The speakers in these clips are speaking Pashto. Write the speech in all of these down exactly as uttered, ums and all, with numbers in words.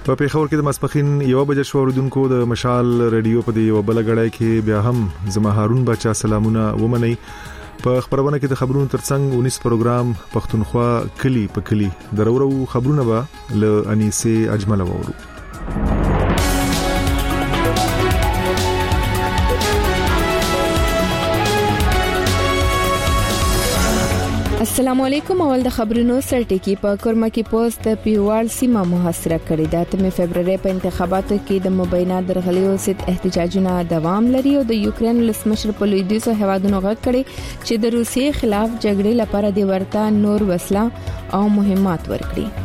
په پیښور کې د ماسپخین یو بجې شو اوردونکو د مشال رادیو په دی یو بل غړای کې بیا هم زما هارون بچا سلامونه ومني په خبرونه کې د خبرونو ترڅنګ اونیس پروګرام پښتونخوا کلی په کلی درورو خبرونه به ل انیسه اجمل وورو. السلام علیکم. اول د خبرونو سرټکی په کورما کې پوسټ د پیوال سیمه محاصره کړې ده. د فبرवरी په انتخاباتو کې د مبینه درغلیو ست احتجاجونه دوام لري او د یوکرين لسمشر په لویدیځو هوادونو غږ کړي چې د روسیې خلاف جګړې لپاره د ورته نور وسله او مهمات ورکړي.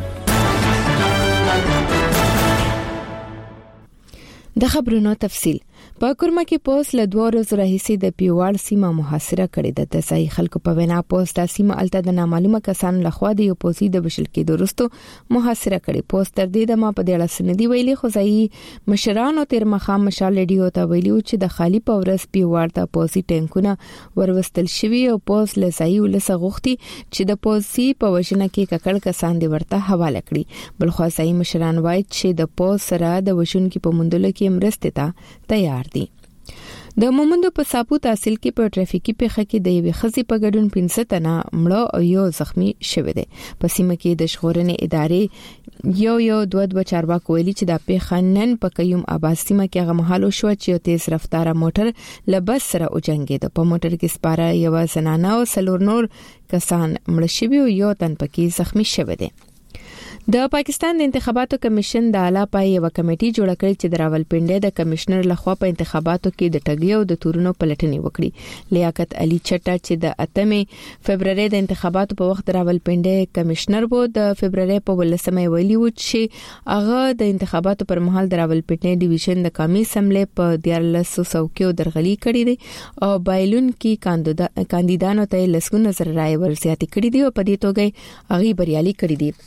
د خبرونو تفصیل په کورما کې پوسټ له دوه ورځې راهیسې د پیوال سیمه محاصره کړې ده. د ځای خلکو په وینا پوسټ د سیمه الته د نامعلومه کسانو لخوا د اپوزي د بشل کې درستو محاصره کړې. پوسټ تر دې د ما په دې اړه سندې ویلي خو ځای مشرانو تیر مخام مشال ریډیو ته ویلي چې د خالی پاورس پیوال ته اپوزي ټینکونه وروستل شوی او پوسټ له ځای ولسه غوښتي چې د اپوزي په وژنه کې ککړ کسان دی ورته حواله کړي. بل خو ځای مشران وایي چې د پوسټ سره د وژن کې په مندل کې مرسته ته تیار دي. د مومندو په ساپو تحصیل کې په ټرافیکي پیښه کې د یوې خزي په ګډون پنځه تنه مړه او یو زخمی شوه دي. په سیمه کې د شغورنې ادارې یو یو دوه دوه چارواکو ویلي چې د پیښه نن په کيوم آباد سیمه کې هغه محل شو چې تیز رفتار موټر لبس سره اوجنګید. په موټر کې سپاره یو زنانه او سلور نور کسان مړ شوي او یو تن پکې زخمی شوه دي. د پاکستان د انتخاباتو کمیشن د اعلی پای یو کمیټي جوړ کړی چې د راولپنډي د کمشنر لخوا په انتخاباتو کې د ټګي او د تورونو پلټنې وکړي. لیاقت علي چټا چې د اتمه فبرवरी د انتخاباتو په وخت راولپنډي کمشنر وو د فبرवरी په ولسمه ویلي و چې هغه د انتخاباتو پر مهال د راولپنډي ډیویژن د قومي اسمبلی په دیارلس سو کې درغلي کړې دي او بایلون کې کاندیدانو ته لسګونه زر رائے ورزياتي کړې دي او په دې توګه هغه بریالي کړې دي.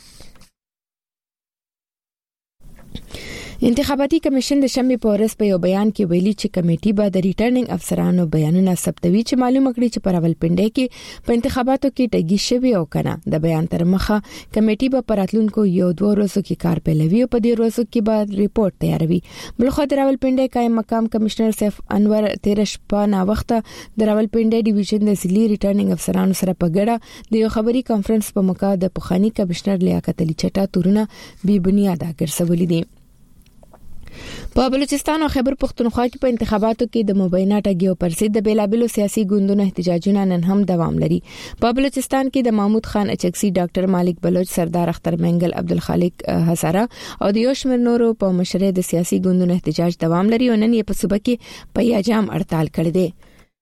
انتخاباتي کمیشن د شنبه په ورځ په یو بیان کې ویلي چې کمیټي به د ریټرنینګ افسرانو بیانونه ثبتوي چې معلومه کړي چې پر راولپنډي کې په انتخاباتو کې ټګي شوی او کنه. د بیان تر مخه کمیټي به پراتلونکو یو دوه ورځو کې کار پیلوي او په دې ورځو کې به ریپورت تیاروي. بل خو د راولپنډي قائم مقام کمشنر سیف انور تیرش په نا وخت د راولپنډي ډیویژن د ځلي ریټرنینګ افسرانو سره په ګډه د یو خبري کانفرنس په موقع د پخوانی کمشنر لیاقت علي چټا تورونه بي بنیاد ګرځولې دي. په بلوچستان او خیبر پختونخوا کې په انتخاباتو کې د مبینه ټګي او پرسید د بیلابلو سیاسي ګوندونو احتجاجونه نن هم دوام لري. په بلوچستان کې د محمود خان اچکسي، ډاکټر مالک بلوچ، سردار اختر منګل، عبدالخالق هزاره او د یوشمیر نورو په مشرۍ د سیاسي ګوندونو احتجاج دوام لري او نن یې په صوبه کې په یاجام هړتال کړی دی.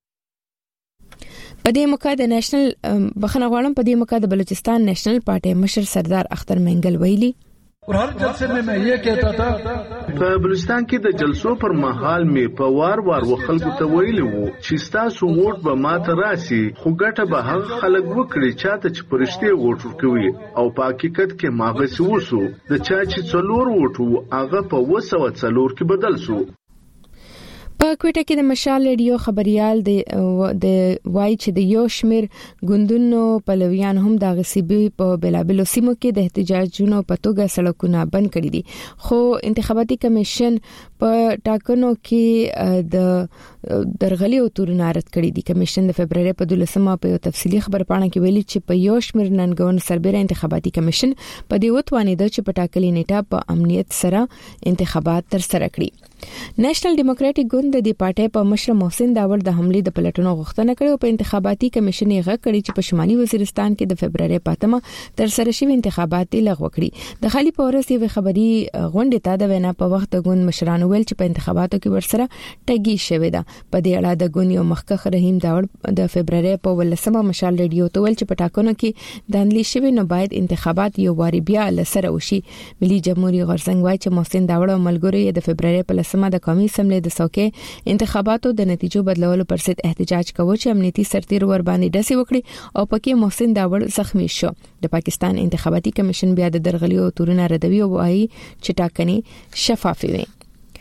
په دې موقع د نېشنل بخنه غواړم په دې موقع د بلوچستان نېشنل پارټي مشر سردار اختر منګل ویلي और हर जलसे में मैं ये कहता था په بلوچستان کې د جلسو پر مهال می په وار وار وخلکو ته ویلي وو چې تاسو ووټ به ماته راسي خو ګټه به هغه خلک وکړي چاته چې پرشته ووټ ورکوي او په حقیقت کې ماغه سوسو د چا چې څلور ووټو هغه په وسو څلور کې بدل سو. په کوټه کې د مشال ریډیو خبريال د د وای چې د یو شمیر ګوندونو پلویان هم د غصبي په بلابلو سیمو کې د احتجاجونو په توګه سړکونه بند کړي دي. خو انتخاباتي کمیشن په ټاکنو کې د درغلي او تورونه رد کړي دي. کمیشن د فبرवरी په دولسمه په یو تفصیلي خبرپاڼه کې ویلي چې په یو شمیر ننګون سربېره انتخاباتي کمیشن په دې وتوانید چې په ټاکلي نیټه په امنیت سره انتخابات تر سره کړي. نېشنل ډیموکراټک ګوند د دې پارټي په مشر محسن داور د حمله د پلټنو غوښتنه کړې او په انتخاباتي کمیشن یې غږ کړی چې په شمالي وزیرستان کې د فبرवरी پاتمه تر سره شوی انتخابات لغوه کړي. د خالي پورس یو خبري غونډه ته د وینا په وخت د ګوند مشرانو ویل چې په انتخاباتو کې ورسره ټګي شوی ده. په دې اړه د ګوند یو مخکخ رحیم داور د فبرवरी په ولسمه مشال ریډیو ته ویل چې په ټاکنو کې د انلي شوی نو باید انتخابات یو واری بیا لسره وشي. ملي جمهوریت غرڅنګ وایي چې محسن داور او ملګری د فبرवरी په لسمه د قومي اسمبلی د څوکۍ انتخاباتو د نتیجو بدلولو پر ضد احتجاج کوي چې امنیتي سرتیر ور باندې داسې وکړي او پکې محسن داور زخمی شو. د پاکستان انتخاباتي کمیشن بیا د درغلي او تورونه ردوي او وايي چې ټاکنې شفافې وي.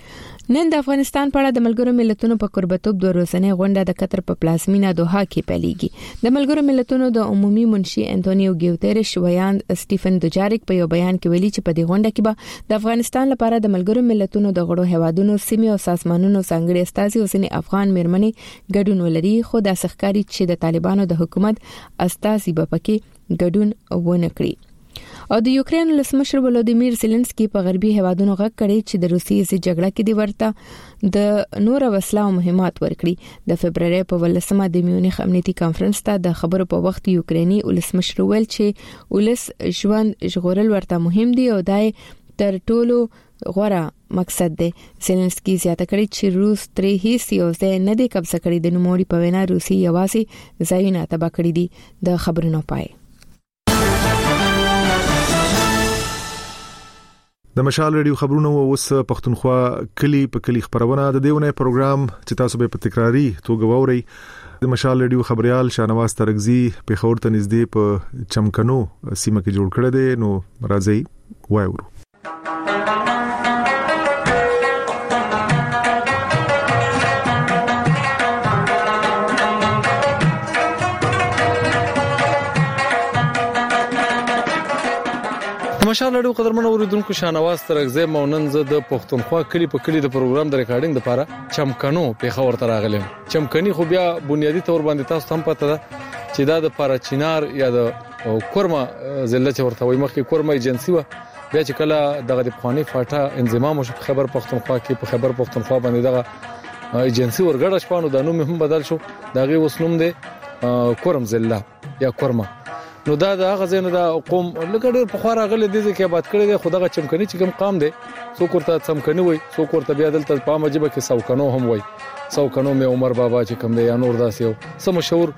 نن د افغانستان په اړه د ملګرو ملتونو په قربتوب د ورځنۍ غونډه د قطر په پلازمینه دوحه کې پیلېږي. د ملګرو ملتونو د عمومي منشي انټونیو ګیوتریش ویاند سټیفن دوجاریک په یو بیان کې ویلي چې په دې غونډه کې به د افغانستان لپاره د ملګرو ملتونو د غړو هیوادونو سیمې او سازمانونو څنګه استازي او ځینې افغان میرمنې ګډون ولري، خو د سخکاري چې د طالبانو د حکومت استازي به پکې ګډون ونه کړي. او د یوکرين ولسمشر ولودیمیر زيلنسکي په غربي هیوادونو غږ کړی چې د روسیې سره جګړه کې دی ورته د نور وسله او مهمات ورکړي. د فبرवरी په ولسمه د میونخ امنیتي کانفرنس ته د خبرو په وخت یوکريني ولسمشر ویل چې ولس ژوند ژغورل ورته مهم دي او دای تر ټولو غوړه مقصد دی. زيلنسکي زیاته کړی چې روس ترې هیڅ یو ځای نه دی قبضه کړی. د نوموړي په وینا روسي یوازې ځایونه تباه کړی دي. د خبرونو پای. د مشال ریډیو خبرونه اوس پښتونخوا کلی په کلی خبرونه د دیونه پروګرام چې تاسو به په تکراری توګه ووري. د مشال ریډیو خبريال شانواز ترغزي په خور ته نږدې په چمکنو سیمه کې جوړ کړی دی. نو راځي وایورو. مشال لړو قدرمنو اوریدونکو شانواز ترغزه مونن زه د پښتونخوا کلی په کلی د پروګرام د ریکارډینګ لپاره چمکنو په خبر تر راغلم. چمکني خو بیا بنیادی تور باندې تاسو هم پته ده چې دا د پارچینار یا د کورما ضلع ورته وي. مخکې کورما ایجنسی و، بیا چې کله دغه د پخوانی فاټا انضمام شو خبر پښتونخوا کې په خبر پښتونخوا باندې دغه ایجنسی ورګړ شپانو د نوم هم بدل شو. دغه وسنوم دی کورم ضلع یا کورما. نو دا د هغه ځنه د قوم لګړ په خورا غل دي چې آباد کړي دي. خدغه چمکني چې کوم قام دي سو کوړه چمکني وای، سو کوړه بیا دلته په مجبه کې سوکنو هم وای. سوکنو مې عمر بابا چې کوم دی یا نور داسې یو سم مشهور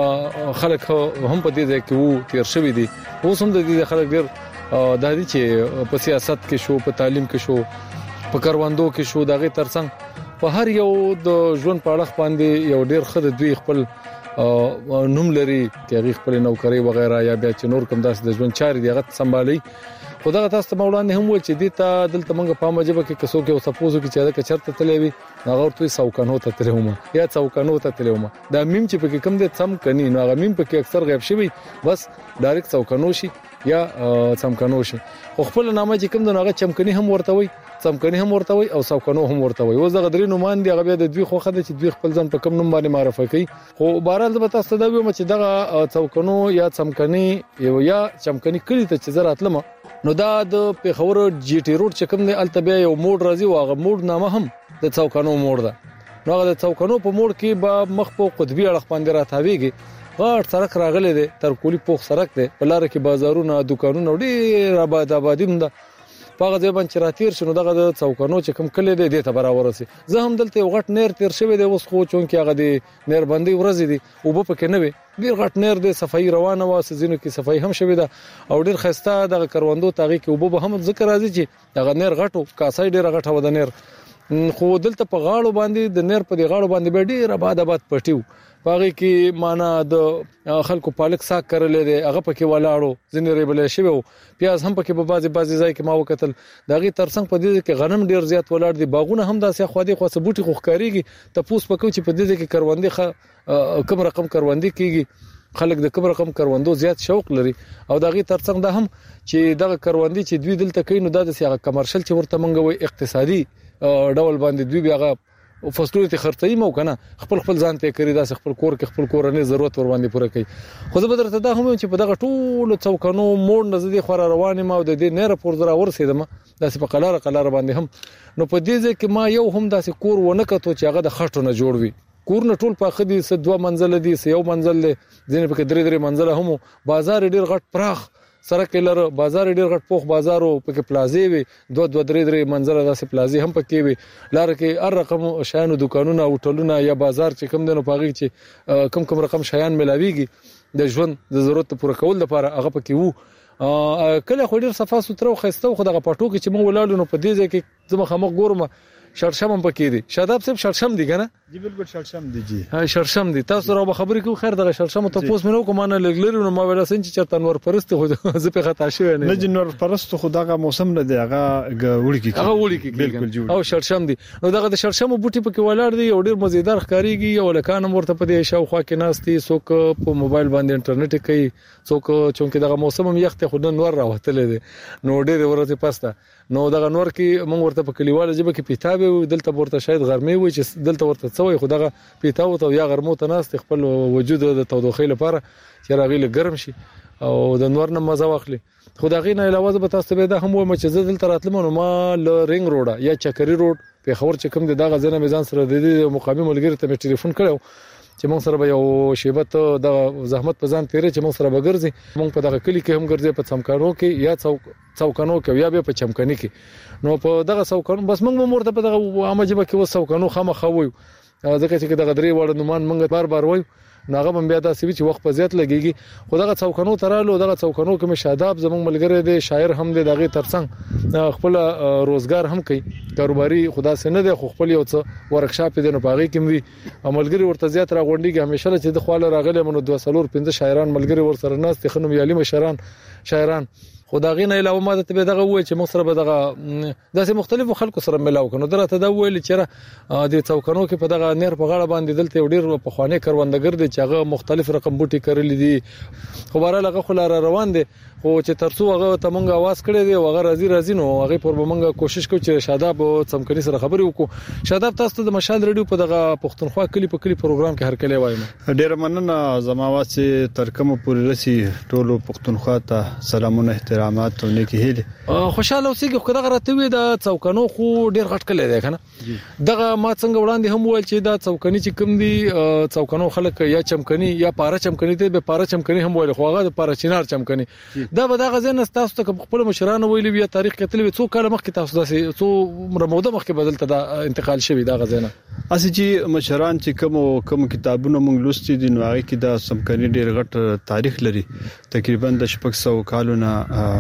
خلک هم په دې ځای کې وو تیر شوی دي. اوس هم د دې خلک ډیر د دې چې په سیاست کې شو، په تعلیم کې شو، په کاروندو کې شو، دغه ترڅنګ په هر یو د ژوند په اړه باندې یو ډیر خد دوی خپل نوم لري چې خپل نوکری وغیرہ یا بیا چې نور کوم داسې د ژوند چاري دی غت سمبالي. خدای تاسو ته مولانا هم و چې دې ته دلته موږ په مجبه کې کسو کې سپوزو کې چې دا کچرته تلوي هغه ورته سوکانو ته تلوم یا سوکانو ته تلوم. دا میم چې په کوم دې سم کني نو هغه میم په کې اکثر غیب شوی بس ډایرکټ سوکانو شي یا سمکانو شي. خو خپل نامه چې کوم دغه چمکني هم ورته وي، سمکني هم ورته وي او سوکانو هم ورته وي. اوس دغه درې نومان دي هغه بیا د دوی خو خدای چې دوی خپل ځان په کوم نوم باندې معرفي کوي. خو بهرحال د تاسو ته دا ویم چې دغه سوکانو یا سمکني یا چمکني کړي ته چې زراتلم نو دا د پیښور جی ټی روډ چې کوم دی التبیا یو موډ راځي او هغه موډ نامه هم د څوکانو موډ ده. نو هغه د څوکانو په موډ کې به مخ په قطبی اړخ باندې راتاویږي. غاړ سړک راغلی دی تر کولی پوخ سړک دی، په لار کې بازارونه دکانونه ډیر آباد آبادی ده. په هغه ځای باندې راتیر شنو دغه د څوکانو چې کوم کلی دی د ته برابر سي. زه هم دلته غټ نیر تیر شوی دی اوس خو چون کې هغه دی نیر باندې ورځي دی او په کې نه وي ډیر غټ نیر دی صفای روانه واسه زینو کې صفای هم شوی ده او ډیر خسته دغه کروندو تاغي کې وبو به هم ذکر راځي چې دغه نیر غټو کاسای ډیر غټه و د نیر. خو دلته په غاړو باندې د نیر په دی غاړو باندې به ډیر آباد آباد پټیو. باغی کې معنا د خلکو پالک ساک کړل دي هغه پکې ولاړو ځنې ریبل شوی او پیاز هم پکې په بازي بازي ځای کې ما وکتل. دغه ترڅنګ په دې کې غنم ډیر زیات ولاړ دي، باغونه هم داسې خو دي خو سبوټي خو ښکاریږي ته پوس پکو چې په دې کې کروندې کوم رقم کروندې کیږي. خلک د کوم رقم کروندو زیات شوق لري او دغه ترڅنګ ده هم چې دغه کروندې چې دوی دلته کوي نو د سیاغه کمرشل چې ورته منګوي اقتصادي ډول باندې دوی بیا او فصلونه ته خرڅي مو کنه خپل خپل ځان ته کړی دا خپل کور کې خپل کورنۍ ضرورت ور باندې پوره کوي. خو زه به درته دا هم چې په دغه ټول څوکانو موړ نزدې خور روانې ما د دې نه پور زرا ورسېدم داسې په قلاره قلاره باندې هم. نو په دې ځکه ما یو هم داسې کور ونه کتو چې هغه د خټو نه جوړ وي. کور نه ټول پاخه دي س دوه منزل دي س یو منزل دي ځینې په درې درې منزل هم. بازار ډیر غټ پراخ سرک لر بازار ډیر غټ پوخ بازارو پکې پلازې وي دوه دوه درې درې منزل داسې پلازې هم پکې وي. لار کې هر رقم شیانو دکانونه او ټولونه یا بازار چې کم دنو پاغي چې کم کم رقم شیان ملاويږي د ژوند د ضرورت پوره کول لپاره هغه پکې وو. کله خو ډیر صفه سترو خسته خو دغه پټو کې چې مو ولاړو نو په دې ځای کې زما خمق ګورم شړشم هم پکې دي. شاداب صاحب شړشم دي کنه؟ جی بالکل شړشم دي جی. ها شړشم دي. تاسو راو خبرې کوو خیر دغه شړشم ته پوس مې نو کوم نه لګلری نو ما ویل سن چې چرته نور پرست خو زه په خطا شوی نه. نه جن نور پرست خو دغه موسم نه دی هغه وړي کې. هغه وړي کې بالکل جی. او شړشم دي. نو دغه د شړشم بوټي پکې ولاړ دي او ډیر مزیدار ښکاریږي او لکان ورته په دې شاوخوا کې ناشتي څوک په موبایل باندې انټرنیټ کوي څوک چې دغه موسم هم یخت خو نور راوتل دي نو ډیر ورته پسته نو دغه نور کې مونږ ورته په کلیواله جبه کې پیتابه دلته ورته شاید غرمې وي چې دلته ورته څوي خو دغه پیتاو ته یا غرمو ته ناست خپل وجود د تودوخې لپاره چې راغلی ګرم شي او د نور نه مزه واخلي. خو دغه نه علاوه به تاسو به دا هم و چې زه دلته راتلم نو ما ل رینګ روډ یا چکري روډ په خبر چې کوم دغه ځنه میزان سره د مقامی ملګری ته ټلیفون کړو چې موږ سره به یو شیبت د زحمت په ځان تیرې چې موږ سره بګرځي موږ په دغه کلی کې هم ګرځي په څمکانو کې یا څوک څوکانو کې یا به په چمکني کې نو په دغه څوکانو بس موږ مرته په دغه عامه جبه کې وسوکانو خامخا وایو ځکه چې دغه درې وړ نومان موږ بار بار وایو ناغه بم بیا دا سوي چې وخت په زیات لګيږي خو دغه څوکانو ترالو دغه څوکانو کې شاداب زمونږ ملګری دی شاعر هم دی دغه ترڅنګ خپل روزګار هم کوي کاروباري خدا سينه دی خو خپل یو څه ورکشاپ دی نو پاغي کې وي ملګری ورته زیات راغونډيږي همیشه چې د خواله راغلي منو دوه سلور پنځه شاعران ملګری ور سره ناس تخنم یالي مشران شاعران خدای نه علاوه ما ته به دغه وای چې مخ سره به دغه داسې مختلفو خلکو سره ملاو کنو درته دا ویل چې د څوکانو کې په دغه نیر په غاړه باندې دلته ډیر په خوانه کروندګر دي چې هغه مختلف رقم بوټي کړل دي خو بهر لغه خو لار روان دي خو چې ترڅو هغه ته مونږه आवाज کړی دی هغه راځي راځي نو هغه پر مونږه کوشش کوو چې شاداب او څمکني سره خبرې وکړو. شاداب تاسو د مشال ریډیو په دغه پښتونخوا کلی په کلی پروګرام کې هر کله وایم ډیر مننه زماوات چې ترکمه پوری رسی ټولو پښتونخوا ته سلامونه احترامات او نیکی هیله خوشاله اوسېږي خو دغه راته وي د څوکانو خو ډیر غټ کلی دی کنه دغه ما څنګه وړاندې هم ویل چې دا څوکاني چې کوم دي څوکانو خلک یا چمکني یا پاره چمکني ته به پاره چمکني هم ویل خو هغه د پاره چینار چمکني دا به دغه ځنه تاسو ته خپل مشرانو ویلي بیا تاریخ کې تلوي څو کال مخکې تاسو داسې څو رموده مخکې بدلته دا انتقال شوی دا غزنه اسی چې مشران چې کوم کوم کتابونه موږ لوستي دي نو هغه کې دا سمکني ډیر غټ تاریخ لري تقریبا د شپږ سوه کالونه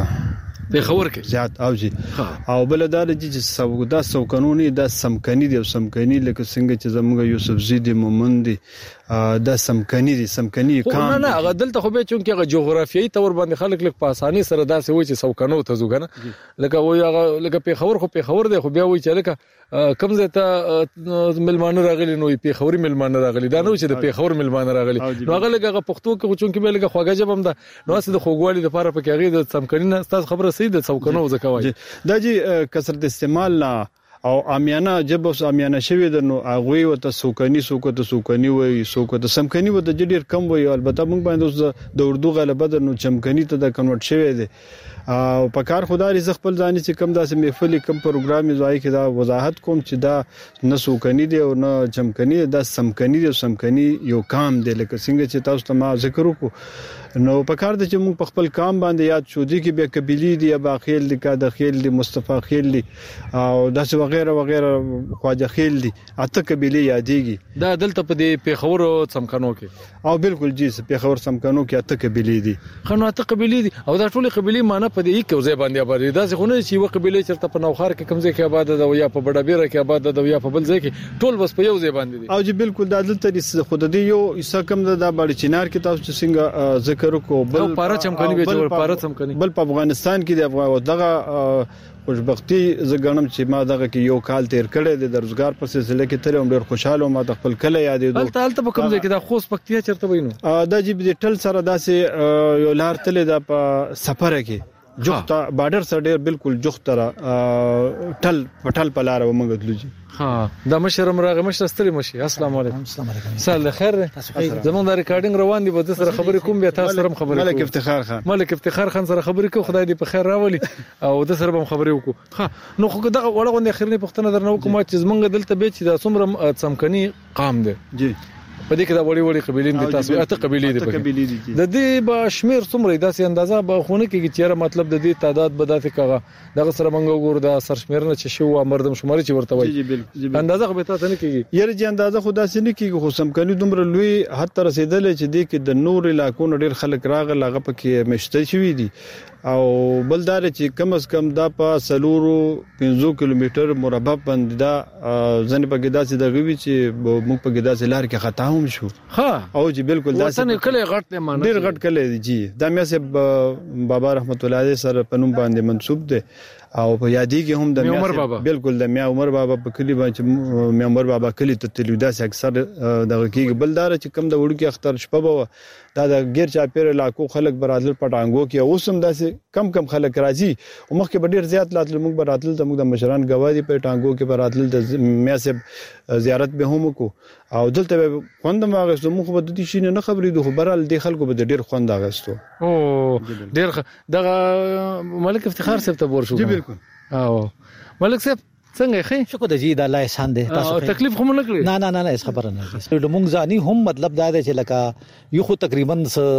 په خبر کې زیات او جی او بل دا چې سودا سو قانوني دا سمکني دي سمکني لکه څنګه چې زموږ یوسف زیدی مومند دي دا سمکني دي سمکني کام نه نه هغه دلته خو به چونکه هغه جغرافیایي تور باندې خلک لک په اساني سره داسې وای چې سوکنو ته زوګنه لکه وای هغه لکه په خبر خو په خبر دی خو بیا وای چې لکه کم زه ته ملمانه راغلي نو په خوري ملمانه راغلي دا نو چې د په خور ملمانه راغلي نو هغه لکه پښتو کې چونکه به لکه خوګه جبم ده نو اسه د خوګوالي د لپاره په کې هغه د سمکني نه تاسو خبره سي د سوکنو زکوای دا جی کثرت استعمال لا او امیانه جب اوس امیانه شوی د نو اغوی وته سوکني سوکته سوکني وای سوکته سمکني وته ډیر کم وای البته موږ باندې اوس د اردو غلبه د نو چمکني ته د کنورټ شوی دی او په کار خدای رزق خپل ځان چې کم داسې محفل کم پروګرام زوای کې دا وضاحت کوم چې دا نه سوکني دی او نه چمکني دا سمکني دی سمکني یو کام دی لکه څنګه چې تاسو ته ما ذکر وکړو نو په کار د چې موږ په خپل کام باندې یاد شو دي کې به قبيلي دي یا باخیل دي کا دخیل دي مصطفی خیل دي او داسې وغیرہ وغیرہ خواجه خیل دي اته قبيلي یادېږي دا دلته په دې پیښور څمکنو کې او بالکل جی پیښور څمکنو کې اته قبيلي دي خنو اته قبيلي دي او دا ټول قبيلي معنی په دې کې ځای باندې آباد دي دا څنګه چې یو قبيله چرته په نوخار کې کمزې کې آباد ده یا په بډابیره کې آباد ده یا په بل ځای کې ټول بس په یو ځای باندې دي او جی بالکل دا دلته خود دې یو اسه کم ده د باندې چینار کې تاسو څنګه ذکر کو بل پاره چمکني به جوړ پاره چمکني بل په افغانستان کې د افغان دغه خوشبختی زګنم چې ما دغه کې یو کال تیر کړی د روزګار په سلسله کې تر هم ډیر خوشاله ما د خپل کله یادې دوه البته البته په کوم ځای کې د خوست پکتیا چرته وینو دا جی ډیټل سره داسې یو لار تل د سفر کې جوخته بارډر سره ډیر بالکل جوخته ټل پټل پلار و موږ دلو جی ها دا مشرم راغه مشر ستړي مشي السلام علیکم السلام علیکم سال خیر زموږ د ریکارډینګ روان دي به د سره خبرې کوم بیا تاسو سره خبرې ملک افتخار خان ملک افتخار خان سره خبرې کوم خدای دې په خیر راولي او د سره به خبرې وکړو ها نو خو دغه وړه غونډه اخرنی پښتنه درنو کوم چې زمونږ دلته به چې د څومره څمکني قام دي جی په دې کې دا وړي وړي قبيلې دي تاسو اته قبيلې دي قبيلې دي د دې به شمیر څومره داسې اندازه به خونه کې چې مطلب د دې تعداد به داسې کاغه دغه سره منګو ګور د سرشمیرنه چې شو مردم شماري چې ورته وایي اندازه به تاسو نه کیږي یره چې اندازه خدا سي نه کیږي خو سمکني دومره لوی حتی رسیدل چې دې کې د نور علاقو ډېر خلک راغله هغه پکې مشته شوی دي او بلدار چې کم از کم دا په سلورو پنځه کیلومتر مربع باندې دا ځنه په ګدا سي د غوي چې موږ په ګدا سي لار کې خطا هم شو ها او چې بالکل دا وطن کله غټ نه مانه ډېر غټ کله دي دا مې سه بابا رحمت الله علیه سره پنوم باندې منسوب دي او په یادې کې هم د میا بالکل د میا عمر بابا په کلی باندې میا عمر بابا کلی ته تلودا سي اکثر دغه کې بلدار چې کم د وړو کې اختر شپه بو دا د غیر چاپیر علاقو خلک برادل پټانګو کې اوسم داسې کم کم خلک راځي او مخکې ډېر زیات لاتل موږ برادل ته موږ د مشران گواهی په ټانګو کې برادل د میا سه زیارت به هم کو او دلته خوند ما غوښتو موږ په دې شي نه خبرې دوه برال د خلکو به ډېر خوند غوښتو او ډېر دغه ملک افتخار صاحب ته ورشو جی بالکل او ملک صاحب څنګه خې شکر د جی د الله احسان دی تاسو تکلیف هم نه کړی نه نه نه اس خبره نه ده موږ ځاني هم مطلب دا دی چې لکه یو خو تقریبا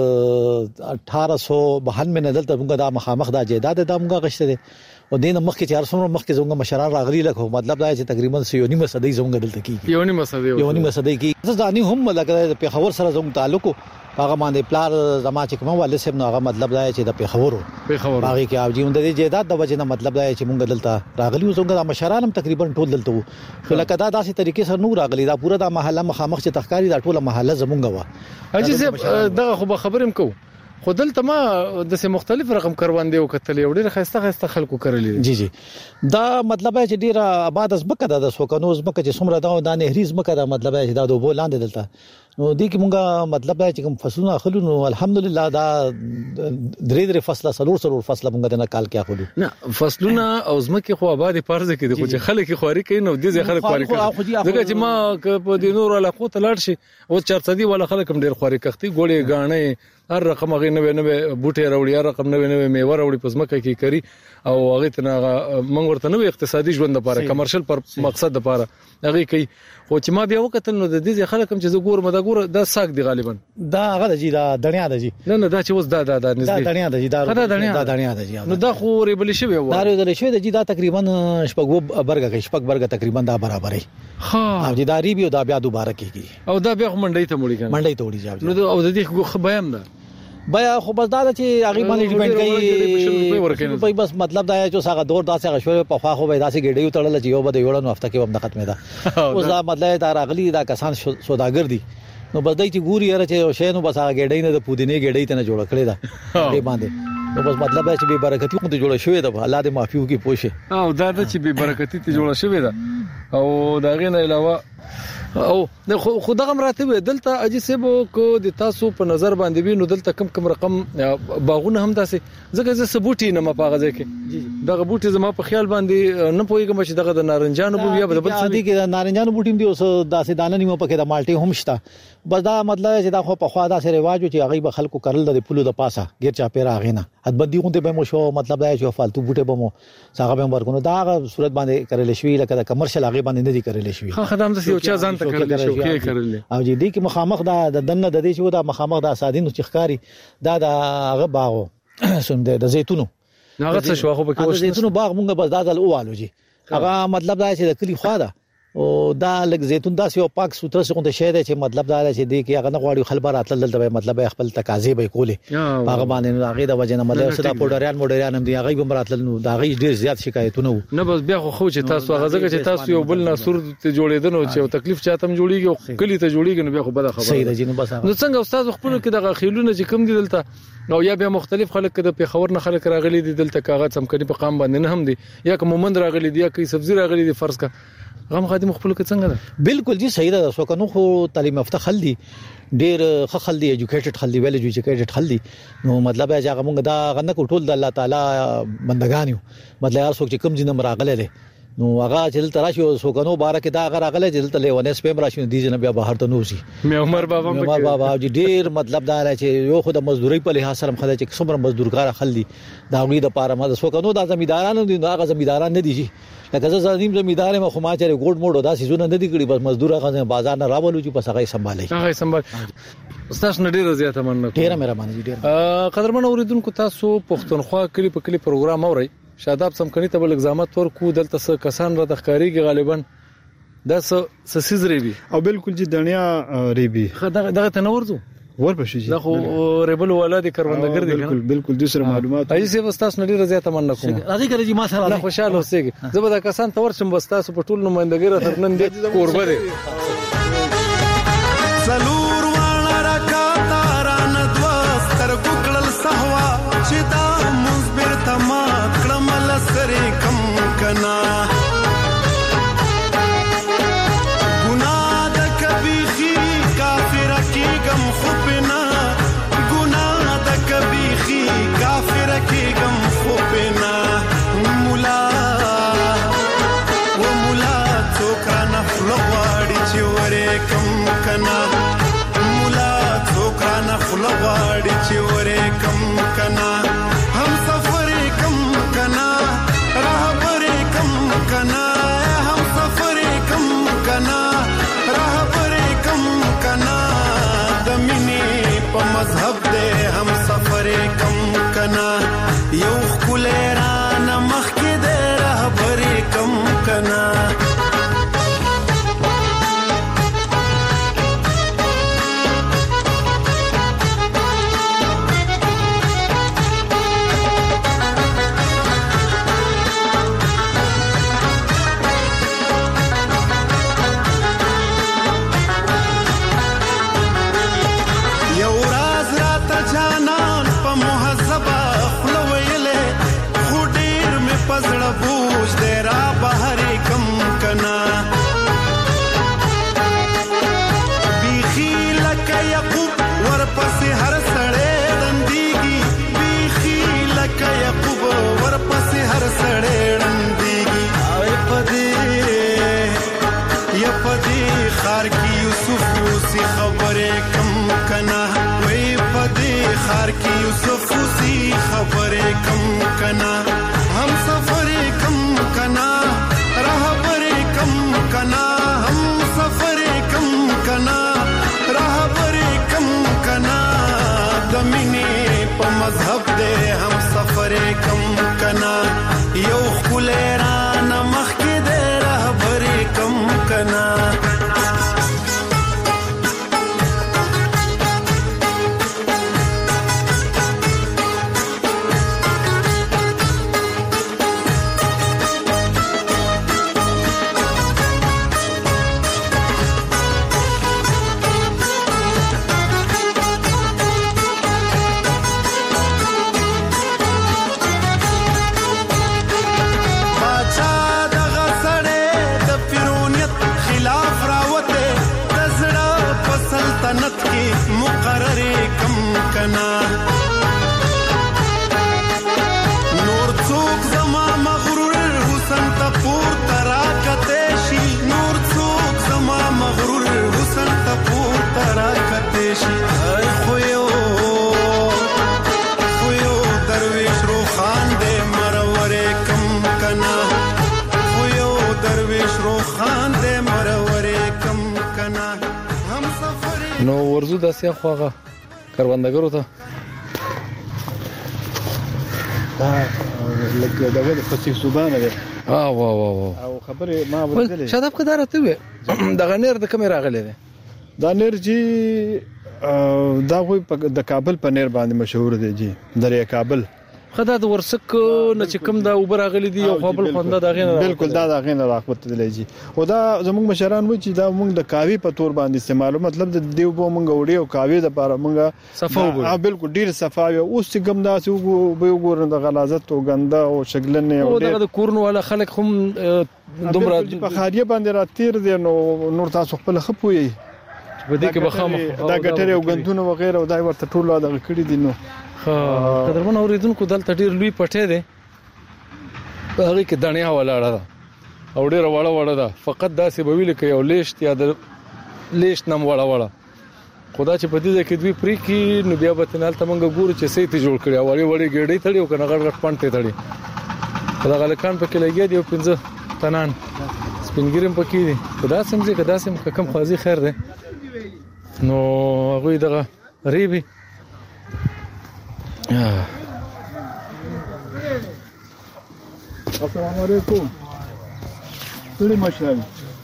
اठारह सौ बानवे نه دلته موږ دا مخامخ دا جیداد د موږ غشته دي او دین مخکې چار سو مخکې زموږ مشران راغلي لکه مطلب دا چې تقریبا یو نیمه صدۍ زموږ دلته کیږي یو نیمه صدۍ یو نیمه صدۍ کې ځاني هم لکه په خبر سره زموږ تعلق هغه باندې پلار زما چې کوم والد صاحب نو هغه مطلب دا چې د پیښورو پیښورو باغی کې او جون د جیداد د وجه نه مطلب دا چې موږ دلته راغلي او زموږ مشران هم تقریبا ټول دلته وو لکه دا داسې طریقې سره نو راغلي دا پورا د محله مخامخ چې تخکاری دا ټوله محله زمونږ وا اجي صاحب دغه خو خبرم کو خو دلته ما د سه مختلف رقم کروندې او کتلې وړي خسته خسته خلکو کړلې جی جی دا مطلب چې ډیره آباد از مکه د سوکنو از مکه چې څومره دا د نهریز مکه دا مطلب چې دا دوه لاندې دلته نو دې کې مونږه مطلب چې کوم فصلونه اخلو نو الحمدلله دا درې درې فصله سلور سلور فصله مونږ د کال کې اخلو نه فصلونه او زمکه خو آباد پرځ کې دي خو چې خلک خوري کوي نو دې خلک خوري کوي دغه چې ما په دې نور علاقو ته لاړ شي او چرڅدي ولا خلک هم ډېر خوري کختي ګوړې غاڼې هر رقم غي نوې نوې بوټي راوړي هر رقم نوې نوې میوه راوړي په زمکه کې کوي او هغه ته موږ ورته نوې اقتصادي ژوند لپاره کمرشل پر مقصد لپاره هغه کوي خو چې ما بیا وکتل نو د دې خلک هم چې زه ګورم دا ګور دا ساک دی غالبا دا هغه جی دا دنیا ده جی نه نه دا چې اوس دا دا دا نږدې دا دنیا ده جی دا دا دنیا ده جی نو دا خو ریبل شوی و دا ریبل شوی د جی دا تقریبا شپږ برګه کې شپږ برګه تقریبا دا برابرې ها او جی دا ری بیا دا بیا دوباره کیږي او دا بیا منډي ته مړی کنه منډي ته وړي جی نو او د دې خو بیان ده بیا خو بس دا چې هغه باندې ډیپند کوي په بس مطلب دا چې هغه دور داسې هغه شوی په خوا خو به داسې ګډیو تړل چې یو به یو نو هفته کې هم ختمه ده اوس دا مطلب دا راغلي دا کسان سوداګر دي نو بس دای چې ګوري را چې شی نو بس هغه ګډی نه د پودینه ګډی ته نه جوړ کړی دا دې باندې نو بس مطلب دا چې به برکتی خو ته جوړ شوی دا الله دې معافیو کې پوښه او دا چې به برکتی ته جوړ شوی دا او دا غینه علاوه او خو دغه مراتب دلته اجي سبو کو د تاسو په نظر باندې وینو دلته کم کم رقم باغونه هم داسې ځکه زه سبوټي نه مپاغه کې دغه بوټي زما په خیال باندې نه پويګم چې دغه د نارنجانو بو یا بل څه دي کې نارنجانو بوټي دي اوس داسې دانه نیمه پکې د مالټي هم شته بس دا مطلب چې دا خو په خوا داسې رواج چې هغه به خلکو کړل د پلو د پاسه غیر چا پیرا غینه حدبندي غونډه به مو شو مطلب دا چې فالتو بوټي به مو څنګه به ورکونو دا صورت باندې کړل شوی لکه د کمرشل هغه باندې نه دي کړل شوی خو خدام د یو چا ځان ته کړل شوی او جی دې کې مخامخ دا د دنه د دې چې دا مخامخ دا سادینو چخکاری دا د هغه باغو سم د زيتونو هغه څه شو خو به کې د زيتونو باغ مونږ بس دا د اوالو جی هغه مطلب دا چې د کلی خوا ده او دا لګ زيتون داسې او پاک سوتره څنګه شي ده چې مطلب دا چې دې کې هغه نه غواړي خلبار اتل دلته مطلب خپل تقاضي به کولې هغه باندې هغه د وجه نه مطلب صدا پودریان مودریان هم دی هغه به مراتل نو دا غي ډیر زیات شکایتونه نه بس بیا خو چې تاسو هغه ځکه چې تاسو یو بل ناسور ته جوړیدنو چې تکلیف چاته هم جوړیږي او کلی ته جوړیږي نو بیا خو بل خبره صحیح ده جن بس نو څنګه استاد خپل کې دغه خیلونه چې کم دي دلته نو یا بیا مختلف خلک د پیښور نه خلک راغلي دي دلته کاغذ هم کړي په قام باندې نه هم دي یا کوم مند راغلي دي یا کوم سبزی راغلي دي فرض کا غم خادم خپل کې څنګه ده بالکل جی صحیح ده سو کنو خو تعلیم یافته خل دي ډیر ښه خل دي ایجوکیټډ خل دي ویل ایجوکیټډ خل دي نو مطلب ہے چې هغه موږ دا غنه ټول د الله تعالی بندگان یو مطلب هر څوک چې کم جنم راغله دي نو هغه چې تراشي سوکنو بار کې دا هغه راغله چې تل ونه سپم راشي دي جن بیا بهر ته نوسی مې عمر بابا مې عمر بابا چې ډیر مطلب دا چې یو خو د مزدوري په لحاظ سره خدای چې څومره مزدورګار خلدي دا غوی د پاره ما سوکنو د زمیدارانو دي هغه زمیداران نه دي لکه زه زمیم زمیدار ما خو ما چې ګوډ موډ دا سيزونه نه دي کړی بس مزدور هغه بازار نه راولو چې پس هغه سمبالي هغه سمبال استاد نډیر زیاته مننه ډیر مهرباني ډیر قدرمن اوریدونکو تاسو پښتونخوا کلی په کلی پروګرام اورئ شاداب سمکني ته بل اگزامات ورکو دلته څه کسان را د ښکاریږي غالبا دا څه سسیز ریبي او بالکل جی دنیا ریبي دغه دغه تنورځو ورپښې دا خو ریبل ولادي کروندګر دي بالکل بالکل د سره معلومات ایي سی وستاس نډیر زیاته مننه کوم راځي کړي چې ما سره الله خوشاله اوسېږي زبر دا کسان تور شم وستاسو په ټول نمائندګر ترنن دي قربه دي سلور وانا راکاتا ران دوستر ګکړل سهوا چې دا مزبر تما کړمل سره کم کنا ګناه د کبيخي کافر کې غم خوبنا ګناه د کبيخي کافر کې غم خوبنا مولا و مولا څوک نه فلواړي چې وره کم کنا مولا څوک نه فلواړي چې وره کم کنا هم سفر کم کنا راهبر کم کنا هم سفر کم کنا راهبر کم کنا د مینې په مذهب دې هم سفر کم کنا یو خلران مخ کې دې راهبر کم کنا خار کی یوسف سی خبره کم کنا وای پدې خار کی یوسف سی خبره کم کنا هم سفر کم کنا راهبر کم کنا هم سفر کم کنا راهبر کم کنا د مینې په مذهب دې هم سفر کم کنا یو خلران مخ کې دې راهبر کم کنا نو ورزو د سیا خوغه کروندګرو ته دا لکه دغه فصیح زبانه ده اه وا وا وا او خبره ما ورغله شاداب کدار ته وي د غنیر د کیمرا غلې ده دا نیر جی دا وي د کابل په نیر باندې مشهور دی جی درې کابل خدای د ورسک نه چې کوم دا اوبر غلي دي او خپل خونده دا غینه بالکل دا دا غینه راخوت دی جی او دا زموږ مشران و چې دا موږ د کاوی په تور باندې استعمالو مطلب د دیو بو موږ وړي او کاوی د لپاره موږ صفاو اه بالکل ډیر صفاوي اوس چې کوم دا سو به وګورن د غلازت او غنده او شګلنه او د کورنو ولا خلک هم دومره په خاریه باندې راتیر دي نو نور تاسو خپل خپوي په دې کې بخامه دا ګټره او غندونه و غیره او دا ورته ټول دا کړی دي نو قدرمن اوریدونکو دلته ډیر لوی پټه ده هغه کې دنیا ولاړه ده او ډیره وړه وړه ده فقط داسې به ویل کې یو لیشت یا د لیشت نم وړه وړه خدا چې په دې کې دوی پری کې نو بیا به تنال ته مونږ ګورو چې سې ته جوړ کړی او وړي وړي ګډې تړي او کنه غړ غړ پانټې تړي دا غلکان په کې لګي دی او پنځه تنان سپینګریم پکې دي خدا سمځي خدا سم کم خوازي خیر ده نو هغه دغه ریبي السلام علیکم ټول مشال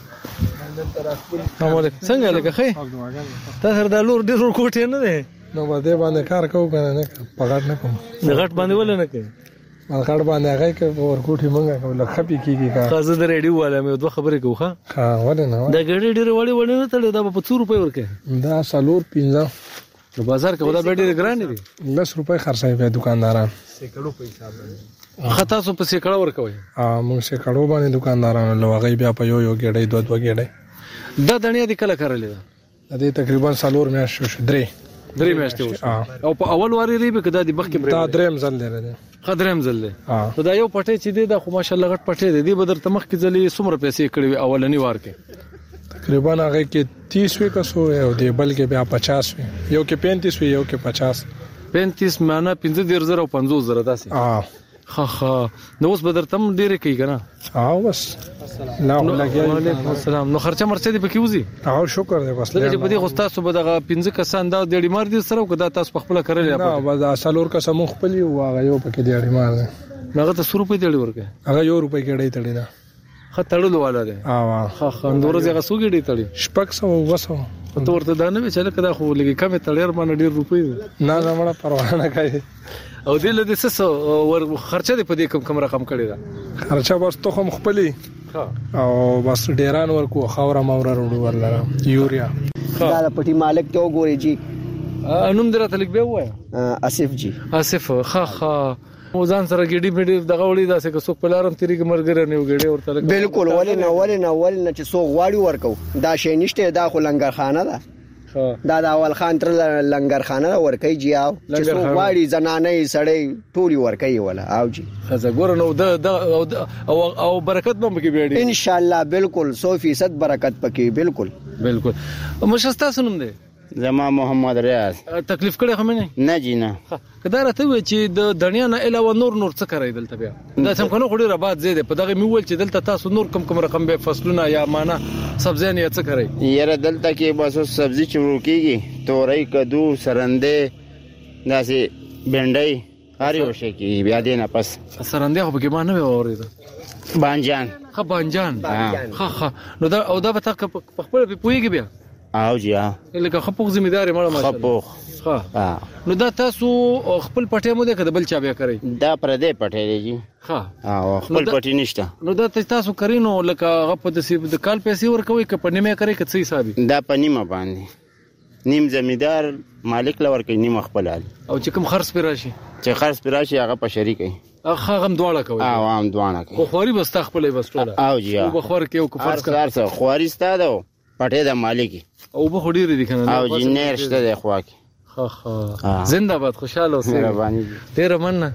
السلام علیکم څنګه لګه خې تا سره د لور ډیر کوټه نه ده نو باندې باندې کار کوو کنه نه پغړ نه کوم نه غټ باندې ول نه کوي ما غړ باندې هغه کې ورکوټي مونږه کوله خپي کیږي کا خازه د ریډیو والا مې دوه خبرې کوخه ها ولې نه دا ګړې ډېر وړي وړي نه تړي دا په څو روپۍ ورکه دا سالور پینځه په بازار کې ودا ډېر ګران دي لس روپۍ خرڅوي په دکانداران سیکړو په حساب باندې خطا سو په سیکړه ورکوي ها موږ سیکړو باندې دکانداران له هغه بیا په یو یو ګړې دوه دوه ګړې دا دنیا دي کله کارلې دا د تقریبا سالور میاشتې شو درې درې میاشتې او په اول واری ری به کدا دی بخ کې دا درېم ځل دی خدرم زل له دا یو پټه چې دی دا خو ماشالله غټ پټه دی دی بدر تمخ کې ځلې څومره پیسې کړې اولنی وار کې تقریبا هغه کې तीस وی کسو او دی بل کې بیا پچاس وی یو کې پینتیس وی یو کې پچاس پینتیس معنا پنځه ډیر زره او پنځوس زره داسې ها خا خا نو اوس بدر تم ډیر کوي کنه ها بس لا وعلیکم السلام نو خرچه مرچه دی پکې وزي او شکر دی بس لکه په دې غوستا صبح دغه پنځه کسان دا د ډیمار دي سره کدا تاسو په خپل کړل نه بس اصلور کسم خپل یو هغه یو پکې دی ډیمار دی هغه ته څو روپۍ دی ورکه هغه یو روپۍ کې دی تړي دا خطرلو والا دی ها خا خا اندور زغه سوګی دی تړي شپک سو وسو ته ورته دا نه چې کدا خو لګي کمه تړیر باندې ډیر روپۍ نه نه مړه پروا نه کوي او دې له دې څه ور خرچه دی په دې کم کم رقم کړی دا خرچه بس ته هم خپلې او بس ډیران ورکو خاور ماور وروړو ورلره یوریا دا پټي مالک ته وګوري جی انوم درته لیک به وای اسف جی اسف خا خا وزن سره ګډي میډي دغه وړي داسې که څوک پلارم تیری کې مرګره نه وګړي ورته لګ بالکل ولې نه ولې نه ولې نه چې څوک غواړي ورکو دا شی نشته دا خو لنګر خانه ده دا د اول خان تر لنګر خانه ورکي جی او چې څوک غواړي زنانه سړی ټوري ورکي ولا او جی خزه ګور نو د او او برکت به کې بیړي ان شاء الله بالکل سو فیصد برکت پکې بالکل بالکل مشستا سنم دي زما محمد ریاض تکلیف کړي خو نه نه جی نه کدا راته وی چې د دنیا نه علاوه نور نور څه کوي دلته بیا دا سم کنه خوري ربات زیاده په دغه میول چې دلته تاسو نور کم کم رقم به فصلونه یا معنا سبزیان یا څه کوي یره دلته کې بس سبزی چورو کیږي تورای کدو سرنده داسې بنډای هر یو شي کې بیا دینه پس سرنده خو به ما نه اورید بانجان خ بانجان خ خ نو دا او دا به تک په خپل په پویږي بیا او جی لکه خپوغ ځمیدار مړه ماشه خپوغ ها نو دا تاسو خپل پټه مو ده کده بل چا بیا کوي دا پردې پټه دی جی ها او خپل پټی نشته نو دا تاسو کرینو لکه غپ د کال پیسې ورکوي ک په نیمه کوي ک څه حساب دا په نیمه باندې نیم زمیدار مالک لور کوي نیمه خپل او چې کوم خرڅ پر راشي چې خرڅ پر راشي هغه په شریکي هغه هم دواړه کوي او هم دواړه کوي خو خوري بس تخپلې بس ټوله او جی او بخور کې او کفر کار خوري ستاده پټه د مالکی او به خډيري دي کنه او جنیر شته د خواکی خا خا زنده باد خوشاله اوسئ مهرباني ډیر مننه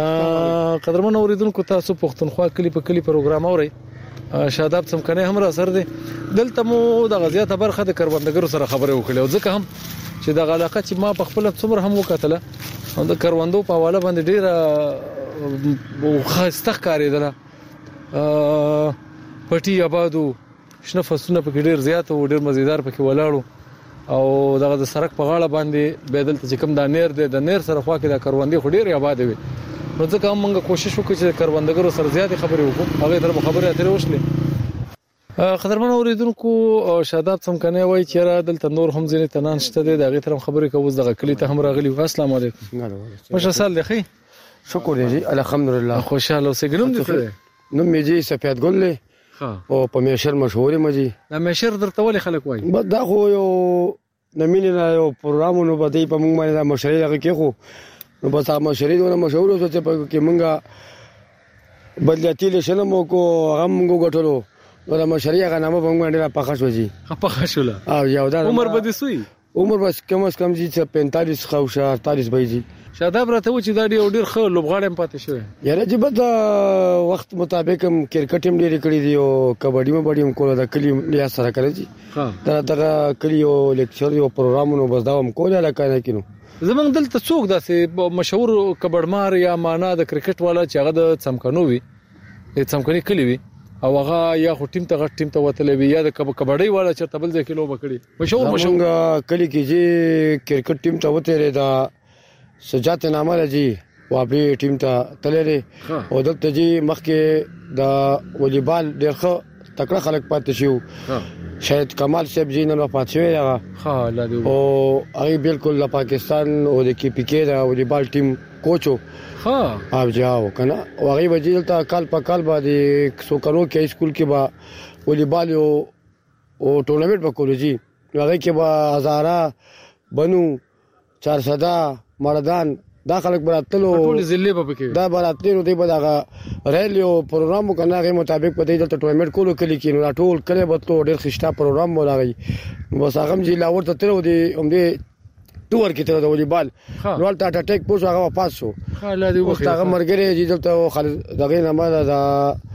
قدرمن اوریدونکو تاسو پښتونخوا کلی په کلی پروګرام اوري شاداب څمکنه هم را سر دي دلته مو د غزيات برخه د کروندګرو سره خبرې وکړې او ځکه هم چې د علاقه چې ما په خپل څومره هم وکټله او د کروندو په حواله باندې ډیر خاصه کاریدله پټي آبادو شنه فصلونه پکې ډیر زیات او ډیر مزیدار پکې ولاړو او دغه د سرک په غاړه باندې بدل ته کوم د نیر د نیر سره خوا کې د کروندې خډيري آباد وي نو ځکه موږ کوشش وکړو چې کروندګرو سره زیات خبرې وکړو هغه تر خبرې اترې وشلې قدرمن اوریدونکو شاداب څمکنه وای چې را دلته نور هم ځینې تنان شته د هغه تر خبرې کوو دغه کلی ته هم راغلی السلام علیکم مشه سال دی خی شکر دی الحمدلله خوشاله اوسې ګنوم دي نو میجی سفید ګل له او په میشر مشهور مجي دا میشر درته ولې خلک وای بس دا خو یو نمینه نه یو پروګرامونو باندې په موږ باندې مشري هغه کې خو نو بس هغه مشري دونه مشهور اوسه چې په کې موږ بدلتی لشنه مو کو هغه موږ غټلو نو دا مشري هغه نامه په موږ باندې پخښ وځي پخښ ولا او یو دا عمر بده سوی عمر بس کم از کم چې پینتالیس خوشه اړتالیس بایي شاداب راته و چې دا ډېر ښه لوبغاړی هم پاتې شوی یاره چې بد وخت مطابق هم کرکټ هم ډېرې کړي دي او کبډي مبډي هم کوله د کلي لحاظ سره کړی دي دا دغه کلي یو لیکچر یو پروګرامونه بس دا هم کوله لکه نه کینو زمونږ دلته څوک داسې مشهور کبډمار یا معنا د کرکټ والا چې هغه د څمکنو وي د څمکني کلي وي او هغه یا خو ټیم ته غټ ټیم ته وتلی وي یا د کبډۍ والا چېرته بل ځای کې لوبه کړې مشهور مشهور زمونږ کلي کې چې کرکټ ټیم ته وتلی دا سجات نامه لجی وابلی ټیم ته تللی او دلته جی مخکې د والیبال ډېر ښه تکړه خلک پاتې شو شاید کمال صاحب جی نن وفات شوی هغه ها الله دې او هغه بالکل د پاکستان او د کی پی کې د والیبال ټیم کوچو ها اپ جاو کنه او هغه وجې دلته کال په کال باندې سوکرو کې سکول کې با والیبال او ټورنمنت وکړو جی هغه کې با هزاره بنو چار صدا مردان دا خلک براتلو ټول ضلع په کې دا براتلو دی په دغه ریلیو پروګرام کنه هغه مطابق په دې دلته ټورنمنت کولو کلی کې نو ټول کله به تو ډېر خشتا پروګرام ولاغی بس هغه جی لاور ته تر دی هم دې ټور کې تر د والیبال نو ته اٹیک پوس هغه واپس شو الله دې وخت هغه مرګره جی دلته خالد دغه نامه دا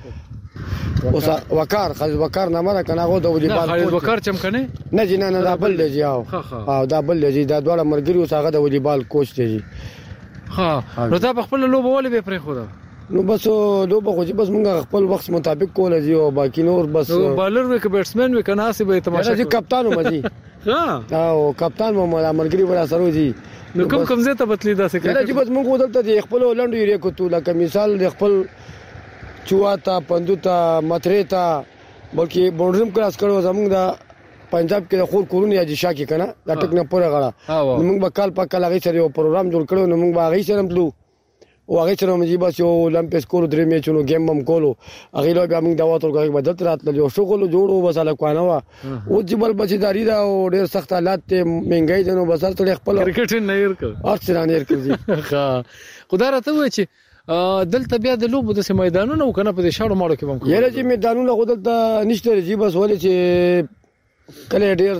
اوس وقار خالد وقار نامه کنه هغه د والیبال خالد وقار چمکنه نه جی نه نه دا بل دی او او دا بل دی دا ډول مرګري اوس هغه د والیبال کوچ دی ها نو دا خپل لوبه ولې به پرې خو دا نو بس لوبه خو بس موږ خپل وخت مطابق کول دي او باقی نور بس بالر وک بیټسمن وک ناسي به تماشا کوي کپتان مزي ها او کپتان مو مرګري ورا سره دي نو کوم کوم زه ته بتلی دا څه کوي چې بس موږ دلته د خپل لنډو یې کوتو لکه مثال د خپل چواتا پندوتا متریتا بلکې بونډرم کلاس کړو زموږ دا پنجاب کې د خور کورونه یا جشا کې کنه دا ټک نه پوره غړا موږ به کال په کال هغه سره یو پروګرام جوړ کړو نو موږ به هغه سره تلو او هغه سره موږ بس یو اولمپیک کورو درې میچونو گیم هم کولو هغه له بیا موږ دا وته کوي بدل راتل یو شغل جوړو بس له کوانه وا او جبل بچیداری دا او ډېر سخت حالات ته مهنګای دنو بس تر خپل کرکټ نه ير کړ ارڅ نه ير کړی ها خدای راته وای چې دلته بیا د لوبو د میدانونو کنه په شاړو ماړو کې هم یره چې میدانونه غوډل نشته جی بس ولې چې کله ډیر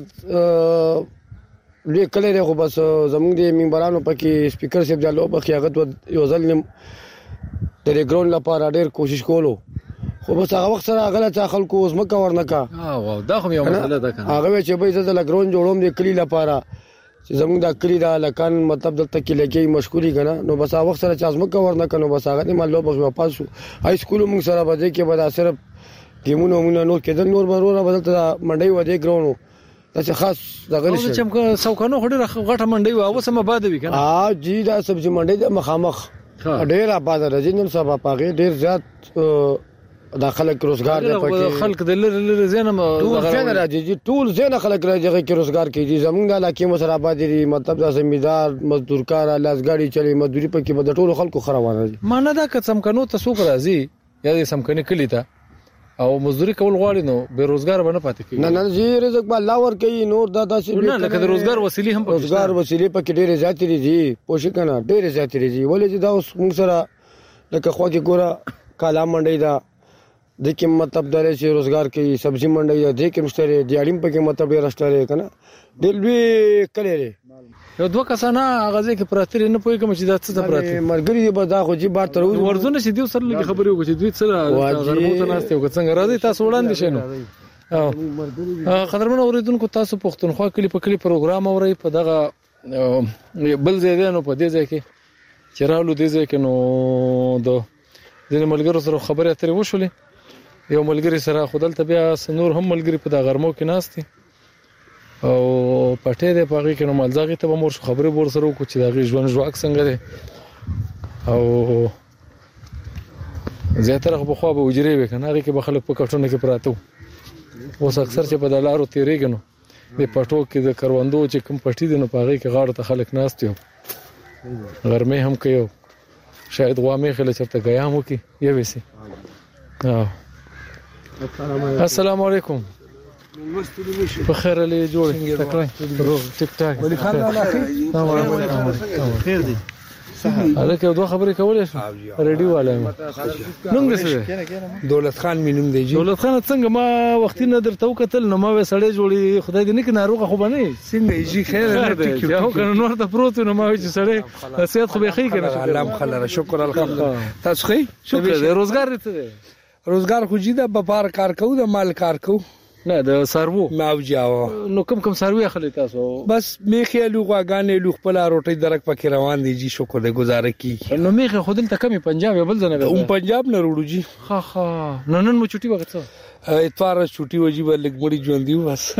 لوی کله دی خو بس زمونږ د ممبرانو پکې سپیکر صاحب جالو پکې هغه یو ځل نیم د ریګراوند لپاره ډیر کوشش کولو خو بس هغه وخت سره هغه لا خلکو اوس مکه ورنکا او دا خو یو مسله ده کنه هغه چې به زړه لګرون جوړوم د کلی لپاره چې زمونږ د کلی دا لکان مطلب دلته کې لګي مشکوري کنه نو بس هغه وخت سره چې ازمکه ورنکا نو بس هغه نه مالو بس واپس شو هاي سکول موږ سره بده کې به صرف ګیمونو مونږ نور کېدل نور برونه بدلته منډي و دې ګراونو دا خاص دغه نشي چې څوکانو خډه غټه منډي و اوس هم باد وی کنه ها جی دا سبزی منډي د مخامخ ډېر آباد راځي نن سبا پاګه ډېر زیات داخله روزګار دی پکې خلک د لری زینم ټول څنګه راځي ټول زینه خلک راځي چې روزګار کوي زمونږ د علاقې مسر آباد دي مطلب د زمیندار مزدور کار لاسګاډي چلی مزدوري پکې بد ټول خلکو خروانه دي مانه دا کڅم کنو ته سوق راځي یا دې سم کنه کلی ته او مزدوري کول غواړي نو بیروزګار باندې پاتې کیږي نه نه جی رزق به الله ور کوي نور دا داسې نه لکه د روزګار وسیلې هم روزګار وسیلې پکې ډېرې زیاتې دي پوښښ کنه ډېرې زیاتې دي ولې دا اوس موږ سره لکه خو کې ګوره کالا منډي دا د کوم مطلب درې چې روزګار کوي سبزی منډي دا د کوم شته دی اړین پکې مطلب ډېر شته کنه دلوي کړي یو دوه کسانه غزه کې پراتری نه پوي کوم چې دا څه پراتری مرګري دی به دا خو جی بار تر ورزونه چې دیو سره لګي خبرې وکړي دوی سره غرموته ناشته او څنګه راځي تاسو وړاندې شنو او قدرمن اوریدونکو تاسو پښتونخوا کلی په کلی پروګرام اوري په دغه بل ځای دی نو په دې ځای کې چرالو دې ځای کې نو د ځینې ملګرو سره خبرې اترې وشولې یو ملګری سره خودل ته بیا سنور هم ملګری په دغه غرمو کې ناشتي او پټې ده پاږي کنه مالځاغي ته مور خبره ور سره کو چې دا ژوند ژواک څنګه ده او زیاتره په خو به وجري وکنه هغه کې به خلک په کټونه کې پراته اوس اکثر چې په دلارو تیریږي د پټو کې د کروندو چې کوم پټي دي نو پاږي کې غاړه ته خلک ناستي غرمه هم کوي شاید غوامه خله چرته غیا مو کې یو وسی السلام علیکم بخیر علی جوړ تکړه روغ ټیک ټاک ولی خان الله خیر خیر دی الکه دوه خبرې کولې شو ریډیو والے نوم دې دولت خان مینوم دی جی. دولت خان څنګه ما وختي نه درته وکتل نو ما وې سړی جوړي خدای دې نه کې ناروغه خو باندې څنګه جی خیر نه ټیکو یو کنه نور ته پروت نو ما چې سړی نصیحت خو به خې کنه الله خلره شکر الحمدلله. تاسو خې شکر دې روزګار دې روزګار خو جی د بپار کار کوو د مال کار کوو نه د سارو ماوجاو نو کم کم ساروي اخلي تاسو بس میخه لوغه غانې لوغ په روټي درک پکې روان دي جی شکر دې گزاره کی نو میخه خودل ته کمی پنجاب یو بل ځنه اون پنجاب نه وروړو جی ها ها نن نن مو چټي وخت اتوار چټي وږي ولګ مړي ژوند دی بس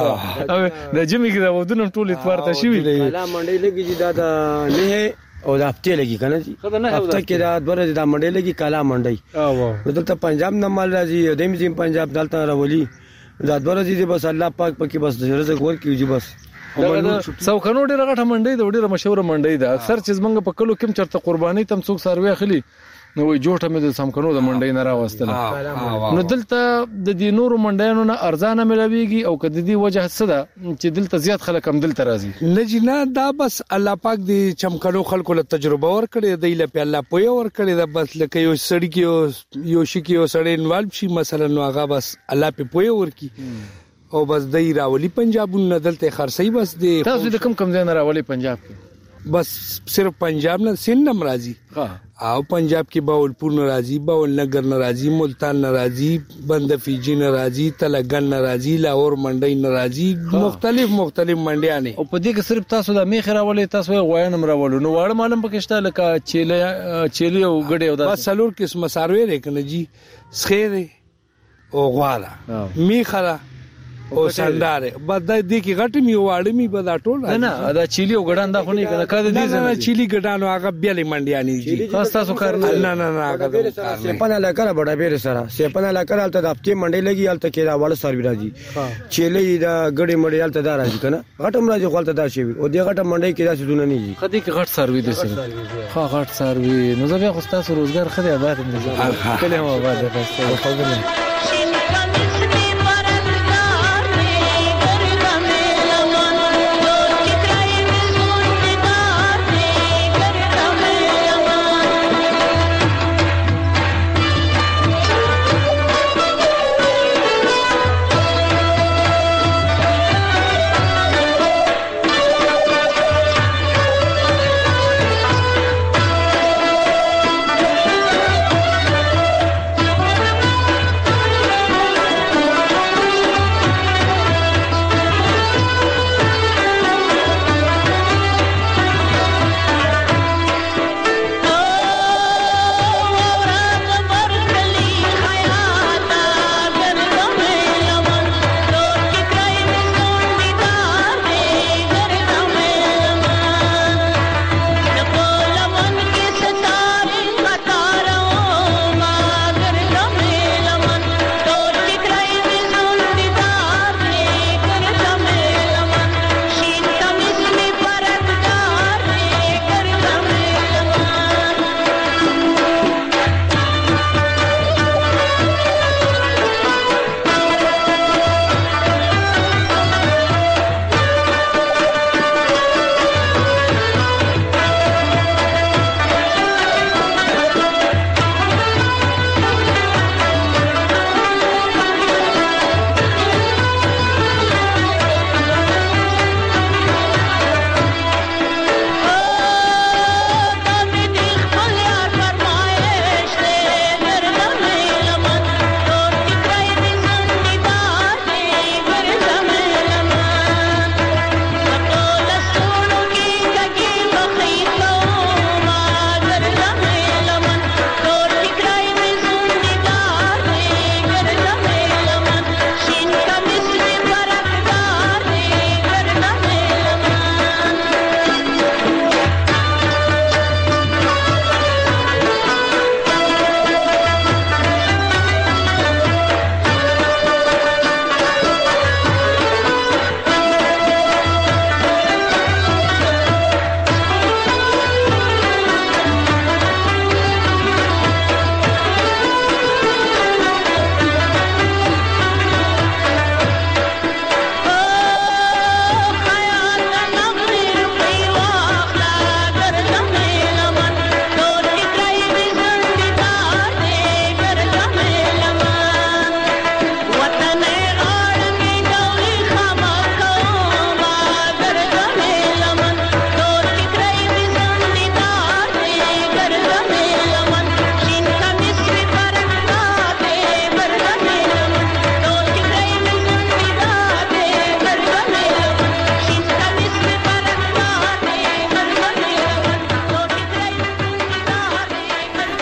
د جمی کې دا ودونه ټول اتوار ته شي وی کلا منډي لګي جی دا نه او د هفته لګي کنه جی هفته کې دا دوره د منډي لګي کلا منډي او دلته پنجاب نه مال راځي د دې پنجاب دلته راولي دا دوره دي بس الله پاک پکې بس رزق ورکړي جی بس سو کنو ډیره غټه منډي د ډیره مشهور منډي ده اکثر چې زمنګ په کلو کې چرته قرباني تم څوک سروي اخلي نو وي جوړه مې د سم کنو د منډي نه راوستله نو دلته د دې نورو منډیانو نه ارزانه ملويږي او کله دې وجه څه ده چې دلته زیات خلک هم دلته راځي نه جی نه دا بس الله پاک دې چمکنو خلکو له تجربه ور کړی دی له په الله پوي ور کړی دا بس لکه یو سړی کې یو شي کې یو سړی انوالو شي مثلا نو هغه بس الله په پوي ور کی او بس دای راولي پنجاب نه دلته خرسي بس دې تاسو د کم کم ځای نه راولي پنجاب کې بس صرف پنجاب نه سند ناراضي او پنجاب کې باولپور ناراضي باول نگر ناراضي ملتان ناراضي بند فیجی ناراضي تلګن ناراضي لاهور منډي ناراضي مختلف مختلف منډیانه او په دې کې صرف تاسو د میخ راولې تاسو غوینم راولو نو واړه معلوم پکې شته لکه چيله چيلي او غړي او بس سلور قسم ساروي لري جی سخيره او غواړه میخره او سنداره بد دې کې غټ می واړ می بد ټول نه نه دا چيلي او غډان دا خو نه کنه کده دې نه چيلي غډانو هغه بیلې منډیانی جی خاص تاسو کار نه نه نه هغه سپنه لکه بڑا بیر سره سپنه لکه الته د هفته منډي لګي الته کې دا وړ سروي راځي چيلي دا غړي منډي الته دا راځي کنه غټم راځي خپل دا شي او دې غټم منډي کې دا څه دونه نه دي خدي کې غټ سروي دي سره ها غټ سروي نو زه بیا خو تاسو روزګار خدي آباد دي کله مو آباد ده تاسو خو نه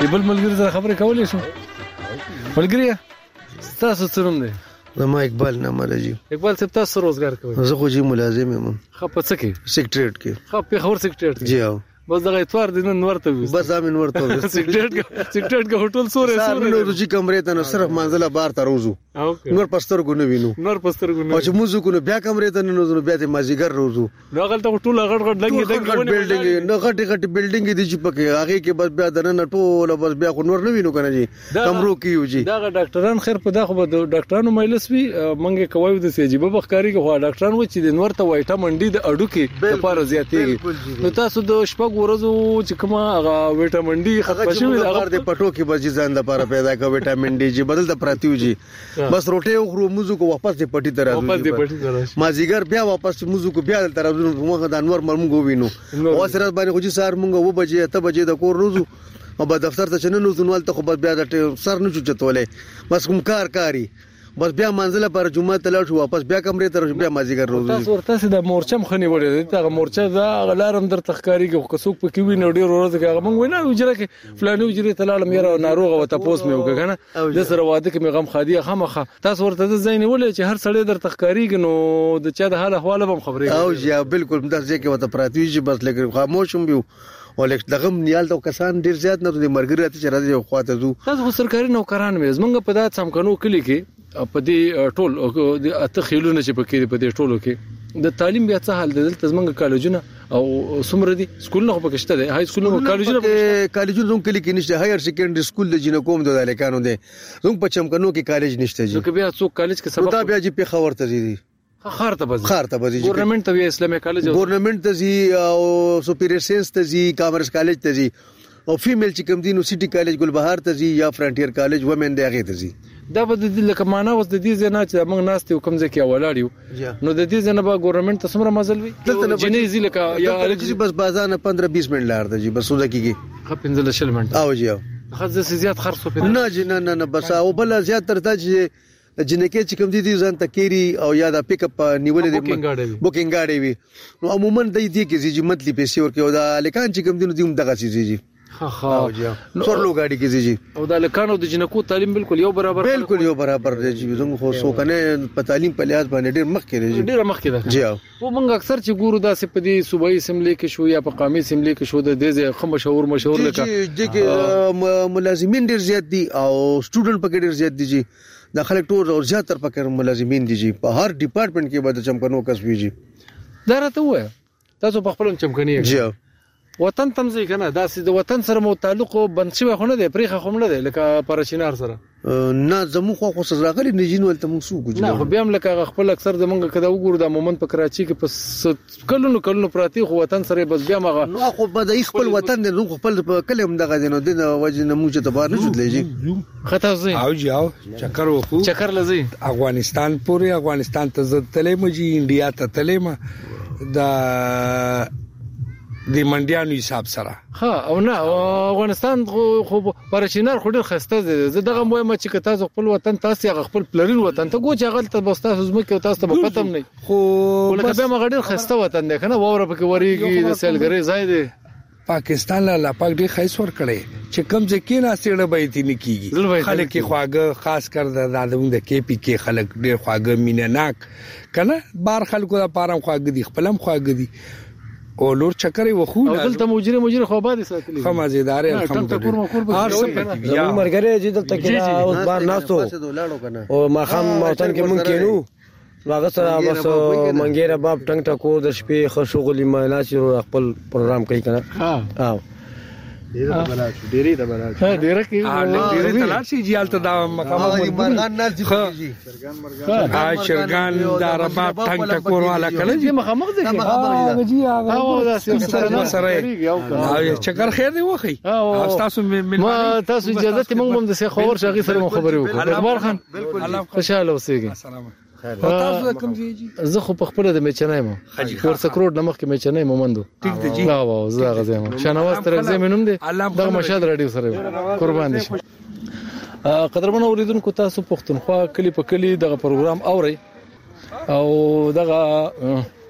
بل ملګری سره خبرې کولې شو ملګری تاسو څه نوم دی زما اقبال نامه راځي اقبال صاحب تاسو روزګار کوئ زه خو جی ملازم یم خپه څه کې سیکریټریټ کې خپه خبر سیکریټریټ جی او بس دغه اتوار دین ورته وي بس امن ورته سیکریټریټ سیکریټریټ کا هوټل سورې سورې نو چې کمرې ته نو صرف منځله بار ته روزو نور پستر کو نه وینو نور پستر کو نه او چې موزو کو بیا کمرې ته نو نو بیا ته مازیګر روزو نو غلطه ټول غړ غړ لګي دغه بلډینګ نو غټي غټي بلډینګ دي چې پکې هغه کې بس بیا درنه ټول بس بیا خو نور نه وینو کنه جی کمرو کې یو جی دا ډاکټران خیر په دا خو د ډاکټرانو مجلس وی منګه کوي د سیجیبه بخکاری کې خو ډاکټران و چې د نور ته وایټامین ډي د اډو کې لپاره زیاتېږي نو تاسو د شپږ ورځو چې کومه هغه وایټامین ډي ختم شوی هغه د پټو کې بس ځان لپاره پیدا کوي وایټامین ډي چې بدل د پراتیو جی بس روټي او خرو موزو کو واپس د پټي تر واپس د پټي تر مازیګر بیا واپس موزو کو بیا تر موږ د انور مرمغو وینو او سره باندې خو چې سار موږ و بجې ته بجې د کور روزو او په دفتر ته چنن نوځنوال ته خو بیا د سر نه چوچتولې بس کوم کار کاری بس بیا منځله پر جمعه ته لاړ شو واپس بیا کمرې ته بیا مازیګر روزو تاسو ورته د مورچم خني وړي دا مورچه دا غلارم در تخکاری کې کڅوک پکې ویني ډیر ورځ کې هغه مونږ وینا وجره کې فلاني وجره ته لاړم یاره ناروغه و تاسو مې وکړه د سره واده کې مې غم خادي خامخه تاسو ورته د زین ولې چې هر سړی در تخکاری کې نو د چا د حال احوال هم خبرې او یا بالکل دا ځکه وته پراتوي چې بس لګ خاموشم بیو ولک دغه نیال د کسان ډیر زیات نه د مرګري ته چې راځي خواته زو تاسو سرکاري نوکران مې زمونږ په دات سمکنو کلی کې په دې ټول د اته خېلونه چې پکې په دې ټولو کې د تعلیم بیا څه حال دلته زمونږ کالجونه او سمره دي سکولونه خو پکشته دي هاي سکولونه کالجونه کالجونه زموږ کلی کې نشته هایر سیکنډري سکول د جنو کوم د الکانو دي زموږ په چمکنو کې کالج نشته جی نو کې بیا څوک کالج کې سبق دا بیا چې په خبر ته دي خار ته بزي خار ته بزي ګورنمنت ته اسلامي کالج ګورنمنت ته زی او سپیریئر ساينس ته زی کامرس کالج ته زی او فیمیل چې کوم دي نو سيټي کالج ګلبهار ته زی یا فرنټیر کالج ومن دی هغه ته زی دا به د دې لکه معنا اوس د دې ځنه چې موږ ناستې کوم ځکه ولاړیو نو د دې ځنه به ګورنمنت ته سمره مزل وي جنې زی لکه یا الګي بس بازار پندرہ بیس منټ لار دی بس سودا کیږي خپنځل شل منټ او جی خزه زیات خرڅ په نه جی نه نه بس او بل زیات تر ته چې جنکه چې کوم دي دي ځان تکيري او یا د پک اپ نیولې دي بوکینګ غاډي وي نو عموما د دې کې چې متلی پیسې ورکو دا لکان چې کوم دي نو دیم دغه شي جی ها ها سورلو غاډي کې جی او د لکانو د جنکو تعلیم بالکل یو برابر بالکل یو برابر دی چې زموږ خو سو کنه په تعلیم په لحاظ باندې ډیر مخ کې دی ډیر مخ کې دی جی او موږ اکثر چې ګورو دا سپ دي صوبایي اسمبلی کې شو یا په قومي اسمبلی کې شو د دې خو مشهور مشهور لکه چې ملازمین ډیر زیات دي او سټوډنټ پکې ډیر زیات دي جی د خلک ټول او زیاتره پکې ملازمین دي جی په هر ډپارټمنټ کې به د چمکنو کسبي جی دا راته وای تاسو په خپل چمکني جی وطن تمځي کنه دا سید وطن سره مو تعلق بند شوی خو نه دی پریخه خو نه دی لکه پرچینار سره نه زمو خو خو سره غلي نجین ولته موږ سو ګو نه خو بیا هم لکه خپل اکثر د منګه کده وګورو د مومنت په کراچي کې پس کلونو کلونو پراتی خو وطن سره بس بیا مغه نو خو به د خپل وطن نه خپل کلم دغه دینو د وجه نه موږ ته بار نه شو لږی خطا زی او جاو چکر وکړو چکر لزی افغانستان پورې افغانستان ته زه تلې مجي انډیا ته تلې ما د د منډیانو حساب سره ها او نه افغانستان خو پرچینار خو ډیر خسته دي زه دغه مهمه چې تاسو خپل وطن تاسو خپل پلرین وطن ته ګوچ غلط بس تاسو زمکه تاسو ته پته نه خو ولکه به مغه ډیر خسته وطن دی کنه ووره پکې وریږي د سیلګری ځای دی پاکستان لا پاک ډیر خیس ور کړي چې کم ځکه نه سیړه به تي نه کیږي خلک خواګه خاص کر د دادوم د کې پی کې خلک ډیر خواګه مینناک کنه بار خلکو لپاره خواګه دي خپلم خواګه دي او لور چکرې وخو او دلته مجری مجری خو آباد ساتلی خو مزیدار الحمدلله هر څه زمون مرګره چې دلته کې اوس بار ناسو او ما خام موطن کې مونږ کېنو واغه سره بس منګیره باب ټنګ ټکور د شپې خشوغلی مالا چې خپل پروګرام کوي کنه ها ها ډیره د بلاد ډیره د بلاد ها ډیره کې ډیره تلار شي جالته دا مقام مرغان نه دي شرګان مرغان ها شرګان دا رباب ټنګ ټکور والا کله چې مخامخ دي ها جی هغه دا سره سره او چکر خیر دی وخی او تاسو ما تاسو اجازه ته موږ هم د خبر شاغي سره خبرې وکړو اخبار خان خوشاله اوسئ تاسو کوم ځای زه خو په خپل د میچنای مو ورڅ کروڑ نمخ کې میچنای مومندو ټیک دی جی وا وا زه غزه ما شنواز تر غزه منوم دي دغه مشهد رادیو سره قربان دي قدرمن اوریدونکو تاسو پښتونخوا کلی په کلی دغه پروګرام اوري او دغه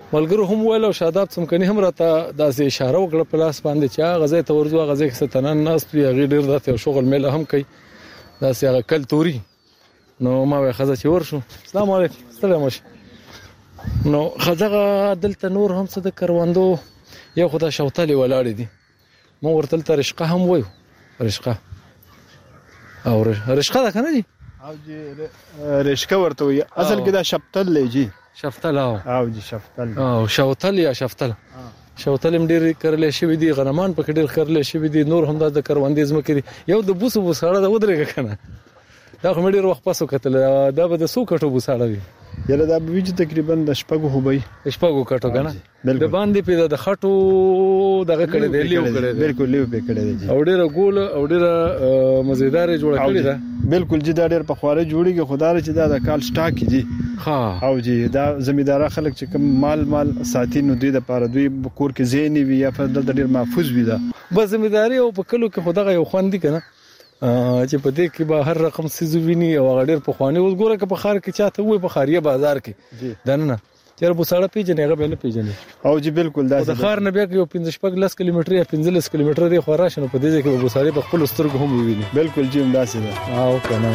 ملګرو هم ویل او شاداب څمکني هم راته داسې اشاره وکړه په لاس باندې چې غزې ته ورځو غزې کې ستنن ناس پی غیر ډیر داسې شغل میله هم کوي داسې هغه کلتوري نو ما وې خزه چې ورشو السلام علیکم السلام علیکم نو خزه دلته نور هم څه د کروندو یو خدای شوتلې ولاړې دي مو ورته تل رشقه هم وایو رشقه او رشقه ده کنه دي او جی رشقه ورته وي اصل کې دا شفتل لږی شفتل او او جی شفتل او شوتل یا شفتل شوتل هم ډیر کرلې شوی دي غنمان په ډیر کرلې شوی دي نور هم د کروندې زمکې دي یو د بوسو بوساړه د ودرېګه کنه دا خو ډیر وخت پاسو کتل دا به د سو کټو بوساړه وي یله دا به ویج تقریبا د شپږو هوبای شپږو کټو کنه د باندې په د خټو دغه کړي دی لیو کړي دی بالکل لیو په کړي دی او ډیره ګول او ډیره مزیدار جوړ کړی دا بالکل جی دا ډیر په خواره جوړیږي خدای چې دا د کال سٹاک دي ها او جی دا زمیدار خلک چې کم مال مال ساتي نو دوی د پاره دوی کور کې زینی وي یا په د ډیر محفوظ وي دا بس زمیداری او په کلو کې خدای یو خوان دي کنه چې په دې کې به هر رقم سيزو ویني او غډیر په خواني اوس ګوره که په خار کې چاته وي په خاریه بازار کې دنه چیرې په ساړه پیژنې هغه به نه پیژنې او جی بالکل دا د خار نه بیا یو پنځه شپږ لس کیلومتر یا پنځه لس کیلومتر دی خو راشنه په دې کې به بوساري په خپل سترګو هم ویني بالکل جی هم داسې ده او کنه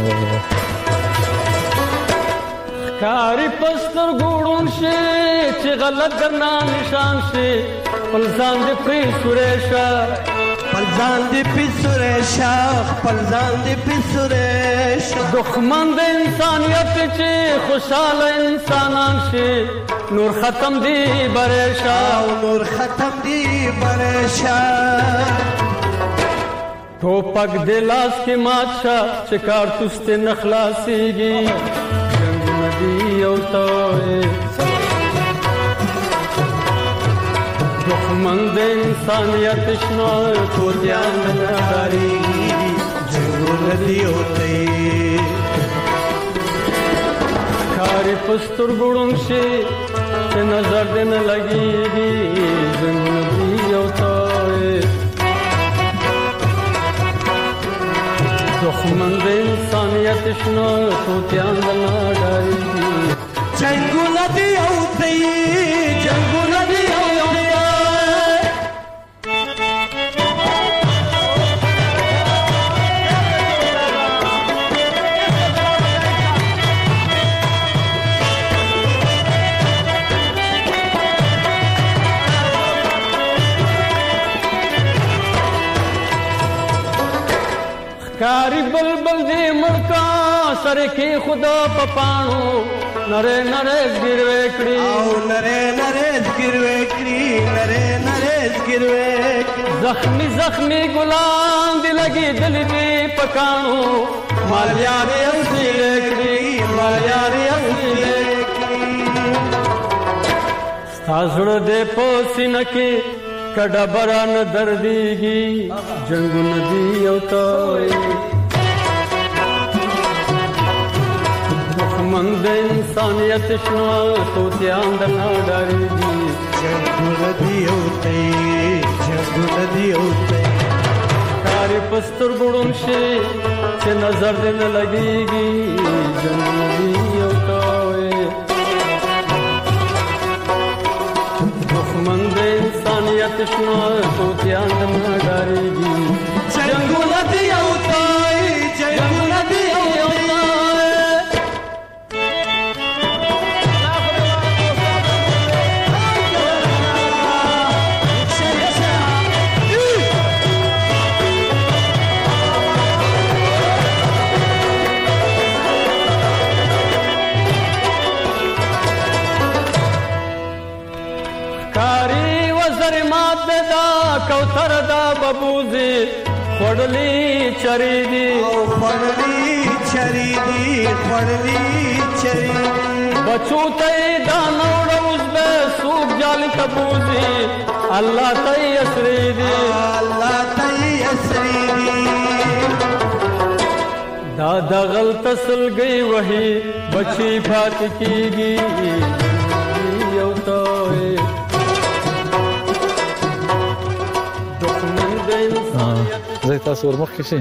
کاری پستر ګوډون شي چې غلط درنا نشان شي پلزان دې پری سورېشا پلزان دې پری سورېشا پلزان دې پری سورېشا دښمن د انسانيت چې خوشاله انسانان شي نور ختم دی برېشا نور ختم دی برېشا ټوپک د لاس کې ماچا چې کارتوس ته نخلاصيږي دښمن د انسانیت شنو توتیان داری جنگونه دی اوته کاری پستر ګړون شي چې نظر دې نه لګيږي جنگونه دی اوته دښمن د انسانیت شنو توتیان داری جنگونه دی اوته جنگونه دی کاری بلبل دی مرکا سره کې خدا پپانو نره نره ګروي کړی او نره نره ګروي کړی نره نره ګروي زخمی زخمی ګلان دی لګي دل دی پکانو مال یاري اصلي کړی مال یاري اصلي کړی ستاسو دې پوسینه کې کډا بران درديږي جنگون دی او توي دښمن د انسانيت شنو توتيان د ناډاريږي جنگون دی او توي جنگون دی او توي کاری پستر ګړون شي چې نظر دې نه لګيږي جنگون دی او توي دښمن د انسانیت شنو توتیان د ناډاريږي جنگونه دی او تای جنگونه دی او تای کوثر دا ببوزي خړلې چری دي او خړلې چری دي خړلې چری بچو ته دا نوړ اوس به سوق جال تبوزي الله ته اسري دي الله ته اسري دي دا د غلط سلګي وਹੀ بچي فات کیږي یو ته زي تاسو ورمخ شي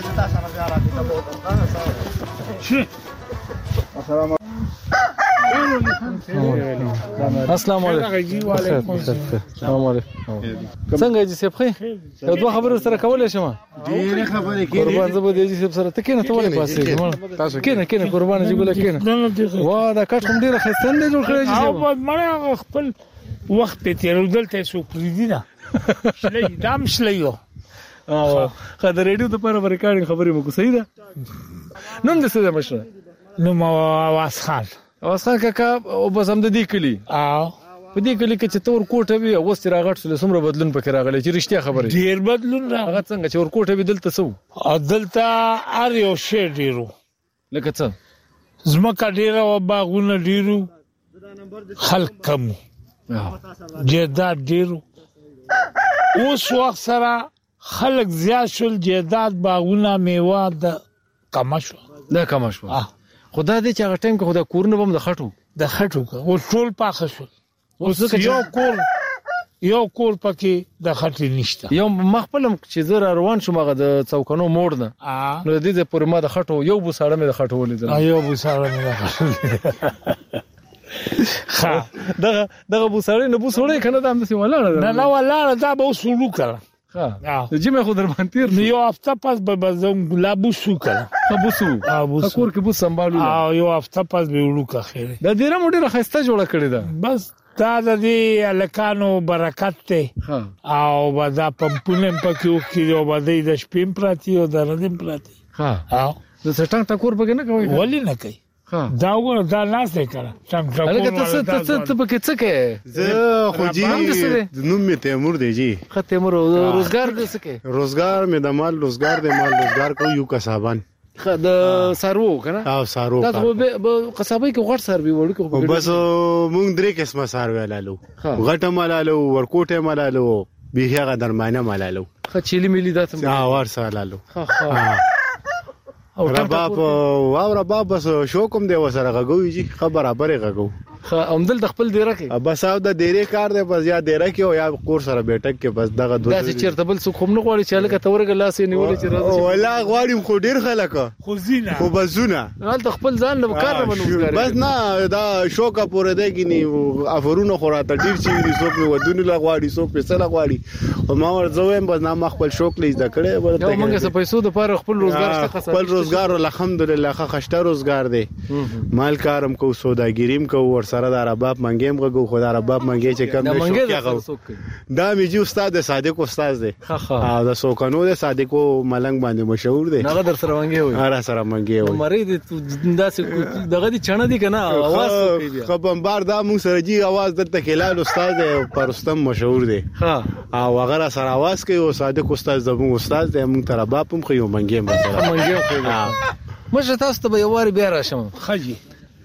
السلام السلام علیکم. وعلیکم السلام علیکم. څنګه جی صاحب خې یو دوه خبرې سره کولای شم؟ ډېر خبرې کړې. قربان زه به دې جی صاحب سره ته کېنه ته ولې پاسې تاسو کېنه کېنه قربان جی ګل کېنه. وا دا کټ کوم ډېر خستان دی جوړ کړی جی. او مړ خپل وخت په تیر دلته سو پریدي نه شلې دام شلې. او خدای ریډیو ته پر ریکارډینګ خبرې مو کو صحیح ده. نن د څه د مشره نو ما واس خان واس خان کاکا او بس هم د دې کلی. او په دې کلی کې چې تور کوټه وي او ستر راغټ سره سمره بدلون پکې راغلی چې رښتیا خبره ډیر بدلون راغی. هغه څنګه چې ور کوټه وي دلته سو دلته ار یو شی ډیرو لکه څه زمکه ډیره او باغونه ډیرو خلک کم جیداد ډیرو. اوس وخت سره خلک زیات شول جیداد باغونه میوه د کم شو دا کم شو. خدا دې چې هغه ټیم کې خدا کورونه بم د خټو د خټو او ټول پاخه شو. اوس یو کور یو کور پکې د خټې نشته. یو مخبلم چې زه روان شوم هغه د څوکانو موړ نه نو دې د پورې ما د خټو یو بوساړه مې د خټو ولیدل. یو بوساړه مې د خټو ها دغه دغه بوساړه نه بوسوړې کنه دا هم څه ولاړه نه نه ولاړه دا به وسولو کړه. ها چې مې خو در باندې تیر یو هفته پس به بزم ګلابو شو کړه بوسو کور کې بوس سمبالو او یو هفته پس به وړو کا خیر دا ډیره موډه خسته جوړه کړی دا. بس دا د دې الکانو برکت ته او بدا پمپونه پکې وکړي او بده د شپې پراتی او د ردم پراتی. ها او د سټنګ ټکور پکې نه کوي ولی نه کوي. دا وګوره دا لاس دی کړه څنګه ټکور ته ته ته پکې څه کې زه خو جی نوم می تیمور دی جی. خ تیمور روزګار دې څه کې؟ روزګار می د مال روزګار دی مال روزګار کو یو کسبان خ د سارو کنه. او سارو دا په قصابای کې غټ سروي وړو کې بس مونږ درې قسمه سروي لالو غټه مالالو ورکوټه مالالو بیخه درمانه مالالو خ چيلي ملي دا ته ها ور سالالو. ها او رباب او رباب بس شو کوم دی وسره غوي جی خبره برابر غو خ امدل د خپل دیره کې بس او د دیره کار دی بس یا دیره کې او یا کور سره بیٹک کې بس دغه دوه داسې چیرته بل څه کوم نه غواړي چې لکه تورګ لاس نیولې چې راځي ولا غواړم خو ډیر خلک خو زینا خو بزونه حال د خپل ځان له کار نه منوږي بس نه دا شوکه پورې دی کې ني افرونه خو راته ډیر چې دي سوپ ودونه لا غواړي سوپ په سره غواړي او ما ورځوم بس نه خپل شوک لیز د کړه ورته موږ څه پیسو د پاره خپل روزګار څخه خپل روزګار الحمدلله خشته روزګار دی مال کارم کو سوداګریم کو ور سره د رباب منګیم غو خو د رباب منګی چې کم نشو کېغو دا میجی استاد صادق استاد دی. ها دا سوکانو د صادقو ملنګ باندې مشهور دی. هغه در سره منګي وي هر سره منګي وي مری دې داسې دغه دي چنه دي کنه आवाज کوي خو بمبار دا مو سره جی आवाज دلته کلال استاد دی پرستم مشهور دی. ها او هغه سره आवाज کوي او صادق استاد زمو استاد دی مونږ تر رباب هم خو یو منګي مثلا منګي خو مشه تاسو ته به یو واری بیا راشم خجی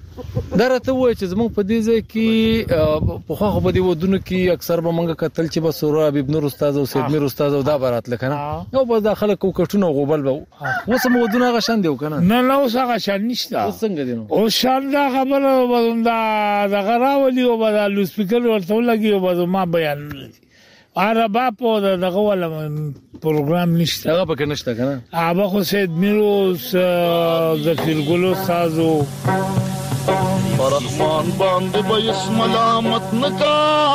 درته وای چې زموږ په دې ځای کې په خو په دې ودونو کې اکثر به مونږ کتل چې بس سورا حبیب نور استاد او سید میر استاد او دا برات لکنه نو بس داخله کو کټونه غوبل به اوس مو ودونه غشان دیو کنه نه نه اوس هغه شان نشته. څنګه دي نو او شان دا خبره ودا دا غراولي او دا لو سپیکر ورته لګي او ما بیان عربا په دغه ول پروګرام نشته هغه پکې نشته کنه. هغه خو سید میروس ذکر ګلو سازو رحمان باندې به اسم ملامت نکا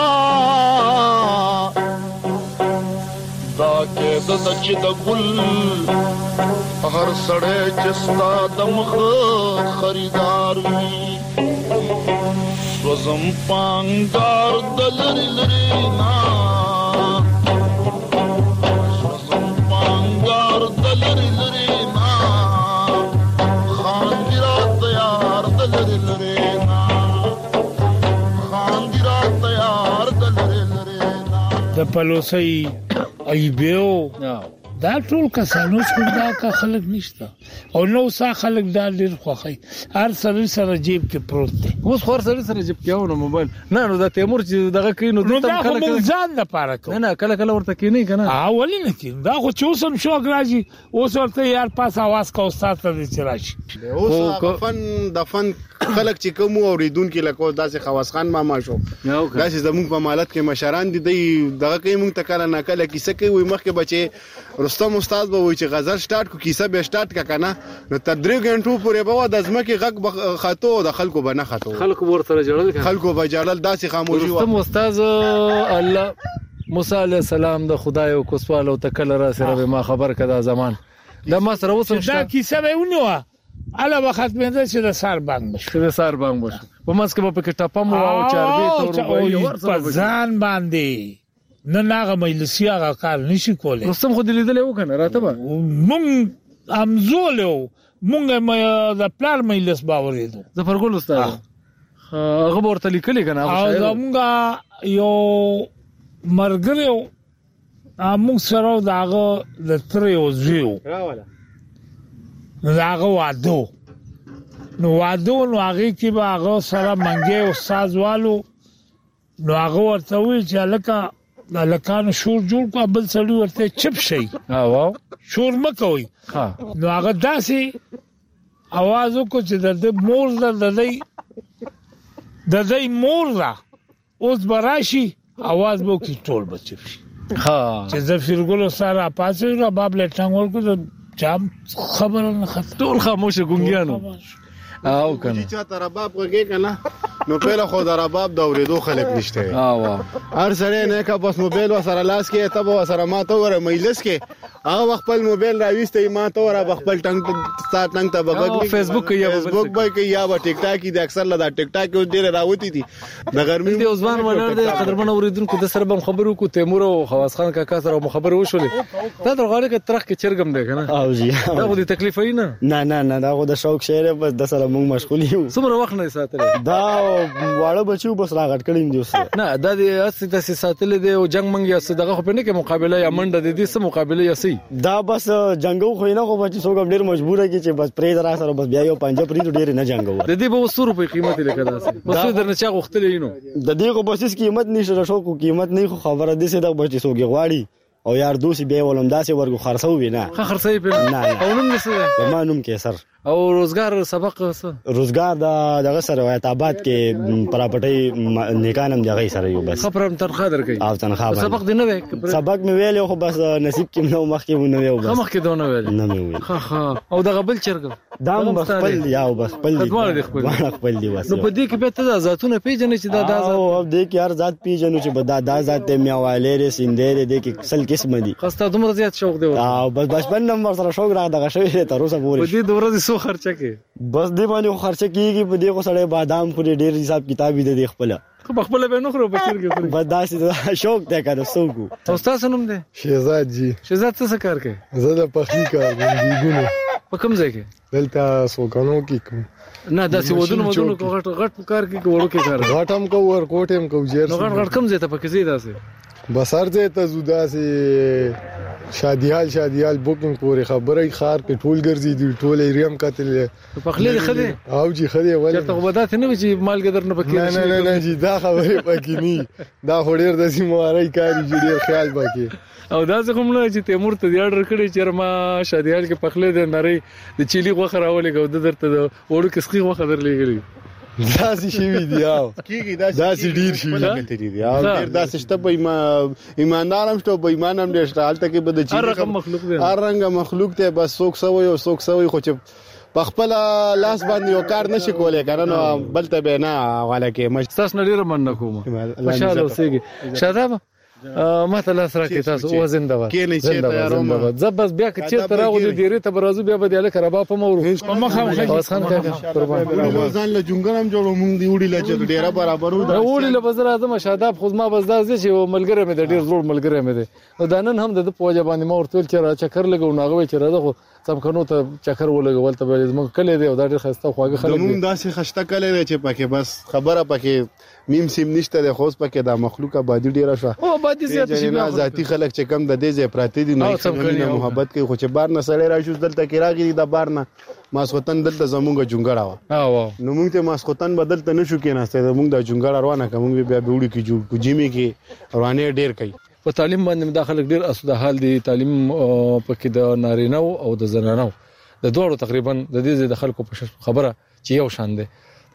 دا کې د چې د ګل هر سړی چې ستا د مخ خریدار وي وزم پانګار د لری لری نا وزم پانګار د لری لری نا خان ګرا تیار د لری لری د پلوسی ایبیو دا ټول کسانو څنګه کا خلک نشته او نو سا خلک دا ډیر خوخی هر سره سره جیب کې پروت دی. اوس خور سره سره جیب کې ونه موبایل نه نو دا تیمور چې دغه کینو د تم کله ځان د پاره کو نه کله کله ورته کینی کنه اولی نه کین دا خو چوسم شو راځي اوس ورته یار پاس आवाज کا استاد ته چرایي اوس فن د فن خلک چې کوم اوریدونکو لکه داسې خواص خان ماما شو داسې زموږ په مالت کې مشران دي دغه کوي موږ ته کله نه کله کیسه کوي مخکې بچي رستم استاد به وایي چې غزل سٹارټ کو کیسه به سٹارټ کا کنه نو تر درې غنټو پورې به د ځمکې غږ خاطو د خلکو به نه خاطو خلکو ورته جوړل خلکو به جړل داسې خاموشي رستم استاد الله موسی علیہ السلام د خدای او کوسوال او تکل را سره به ما خبر کدا زمان د ما سره وسم دا کیسه به ونیوه الا وخت مې چې د سار بانګ بشه د سار بانګ بشه په ماسک په کې ټپم او چاربي تور په ځان باندې نه ناغه مجلسي هغه کار نشي کولای رستم خو دې لیدلې وکنه راته به مونږ امزولو مونږ د پلان مجلس باورېدو ظفرګل استاد هغه ورته لیکلې کنه هغه مونږ یو مرګریو موږ سره داغه د تریو زیو راواله داغه وادو نو وادو نو هغه کې به هغه سره منګي استاد والو نو هغه ورته وی چې لکه د لکانو شور جوړ کو بل سړی ورته چپ شي ها واو شور مکوي ها نو هغه داسي आवाज وکړي چې د مور د دې د دې مور را اوس براشي आवाज بو کی ټول بچی ها چې ظفرګل سره پاسه را باب لټنګ ورکو چام خبر نه خط ټول خاموش ګونګیانو او کنه چې تر رباب غږی کنه نو په خو د رباب د اوریدو خلک نشته ها وا هر سره نه کا بس موبایل وسره لاس کې ته به وسره ماته ور مجلس کې هغه خپل موبایل راويسته ما ته ور خپل ټنګ ستا ټنګ ته بغږ فیسبوک یا فیسبوک به کې یا به ټیک ټاک دي اکثر له ټیک ټاک یو ډیر راوتی دي د ګرمي دی عثمان ولر د قدرمن اوریدونکو د سره بم خبرو کو تیمور او خواص خان کاکا سره خبرو وشولې دا درغاله کې ترخ کې چرګم دی کنه او جی دا خو دې تکلیف نه نه نه نه دا خو د شوق شعر بس د سره موږ مشغول یو څومره وخت نه ساتل دا واړه بچو بس راغټ کړیم دی اوس نه دا د اسی د ساتل دی او جنگ منګي اس دغه خو په نه کې مقابله یا منډه د دې سره مقابله یا سي دا بس جنگو خو نه خو بچي څوک ډیر مجبور کی چې بس پرې درا سره بس بیا یو پنځه پرې ډیر نه جنگو د دې به ستورو په قیمت لیکل داسې بس درنه چا غختلې نو د دې کو بس قیمت نشه شو کو قیمت نه خو خبره دي چې دا بچي څوک غواړي او یار دوسی بیا ولوم داسې ورغو خرڅو وینا خرڅې په نه او نوم نسه ما نوم کې سر او روزګار سبق څه روزګار دا دغه سره وایي آباد کې پراپرټي نیکانم دغه سره یو بس خبرم تنخواه درکې او تنخواه سبق دی نه وای سبق مې ویل خو بس نصیب کې نو مخ کې نو ویل بس مخ کې دونه ویل نه مې ویل ها ها او دغه بل چرګ دا بس خپل یا بس خپل دی خپل خپل دی بس نو په دې کې به ته ذاتونه پیژنې چې دا دا او دې کې هر ذات پیژنو چې بدا دا ذات میواله ر سیندې دې کې سل قسم دي خسته دومره زیات شوق دی او بس بچپن نمبر سره شوق را دغه شوی تر اوسه پورې په دې دوره دي سو خرچه کې بس دی باندې خرچه کیږي په دې کو سړی بادام خوري ډیر حساب کتاب دې خپل خو خپل به نو خورو بچر کې خوري بس داسې شوق ته کړو سوګو او تاسو نوم دی شهزاد جی شهزاد څه کار کوي زه د پخلی کار کوم دیګونه په کوم ځای کې دلته سوکانو کې کوم نه داسې ودونو ودونو غټ غټ کار کې وړو کې کار غټم کو ور کوټم کو جیر نو غټ غټ کم ځای ته پکې زی داسې بسر ځای ته زودا سي شادیال شادیال بوکینګ پورې خبرې خار کې ټول ګرځي دی ټول ایریم کتل په خلې خدي او جی خدي ولې چرته غوډات نه وي چې مال ګدر نه پکې نه نه نه جی دا خبرې پکې نه دا هډیر د سیمواري کاری جوړ خیال پکې او دا څنګه موږ چې تیمور ته یاد رکړي چې ما شادیال کې پخلې د نری د چيلي غوخه راولې کو د درته وړو کې سخي غوخه درلېګلې داسې شي دی او کیږي داسې ډیر شي لګته دي او ډیر داسې شته به ایماندارم شته به ایمانم ډیر شته حالت کې به د چی هر مخلوق دی هر رنګ مخلوق ته بس څوک سوي او څوک سوي خو چې په خپل لاس باندې یو کار نشي کولای کنه نو بلته به نه والا کې مستاس نه ډیر من نه کوم خوشاله اوسېږي شاداب ما ته لاس راکې تاسو او زنده کې نه چې تیاروم زبس بیا چې تراغو دې ډیره ته برازو بیا به دله کربا په مورو په مخه خاص خان کاکا قربان ځان له جونګرام جوړو مونږ دی وړي لا ډیره برابر وړي وړي له بازار اعظم شاداب خو ما بس دا چې ملګری مې ډیر زوړ ملګری مې دی او دانن هم د پوجا باندې ما ورته چې را چکر لګو ناغوي چې راځه خو سم کنو ته چکر ولګول ته به زموږ کله دی او دا ډیر خسته خواږه خلک موږ داسې خشته کله دی چې پکې بس خبره پکې میم سیم نشته د خوست پکې د مخلوق آبادی ډیره شو او آبادی زیات شي نه ذاتی خلک چې کم د دې ځای پراته دي نه څنګه محبت کوي خو چې بار نه سړی راشي دلته کې راغلي د بار نه ماسختن دلته زمونږ جونګړه وا او نو موږ ته ماسختن بدلته نشو کېناسته موږ د جونګړه روانه کوم بیا به وړي کې جوړ کو جیمه کې روانه ډیر کوي په تعلیم باندې داخله ډیر اسوده حال دي تعلیم پکې د نارینه او د زنانو د دوړو تقریبا د دې د خلکو په خبره چې یو شان دي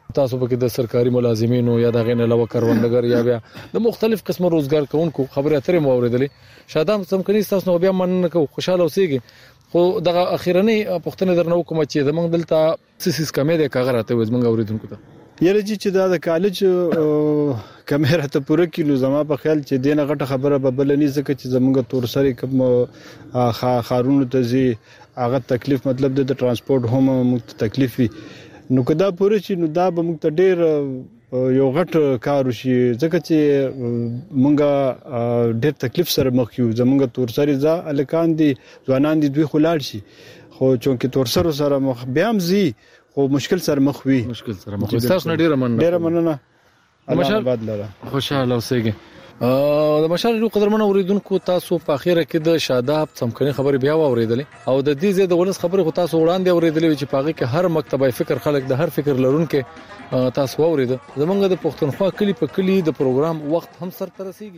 تاسو په کې د سرکاري ملازمینو یا د غین علاوه کاروندګر یا بیا د مختلف قسم روزګار کوونکو خبرې اترې مو اوریدلې شادام څمکني تاسو نو بیا مننه کو خوشاله اوسئ خو دغه اخیرنی پښتنه درنو کوم چې د موږ دلته سیس کمې د کاغذ راته وزمنګ اوریدونکو ته یره چې دا د کالج کیمرا ته پوره کیلو زما په خیال چې دینه غټه خبره به بلنی زکه چې زمونږ تور سره کوم خارونو ته زی هغه تکلیف مطلب د ترانسپورت هم موږ تکلیف وي نو کدا پوره چې نو دا به موږ ته ډیر یو غټ کار وشي ځکه چې موږ ډیر تکلیف سره مخ یو زمونږ تور سره ځا الکان دي ځوانان دي دوی خلاړ شي خو چونکه تور سره سره مخ بیا هم زی خو مشکل سره مخ وي مشکل سره مخ وي تاسو ډیره مننه ډیره مننه مشال بدلره خوشاله اوسئ د مشال ډیرو قدرمن اوریدونکو تاسو په اخیره کې د شاداب څمکني خبرې بیا واوریدلې او د دې زید ولس خبرې خو تاسو وړاندې اوریدلې چې پاغي کې هر مکتبه فکر خلک د هر فکر لرونکو تاسو اوریدل زمونږ د پښتونخوا کلی په کلی د پروګرام وخت هم سر ترسيږي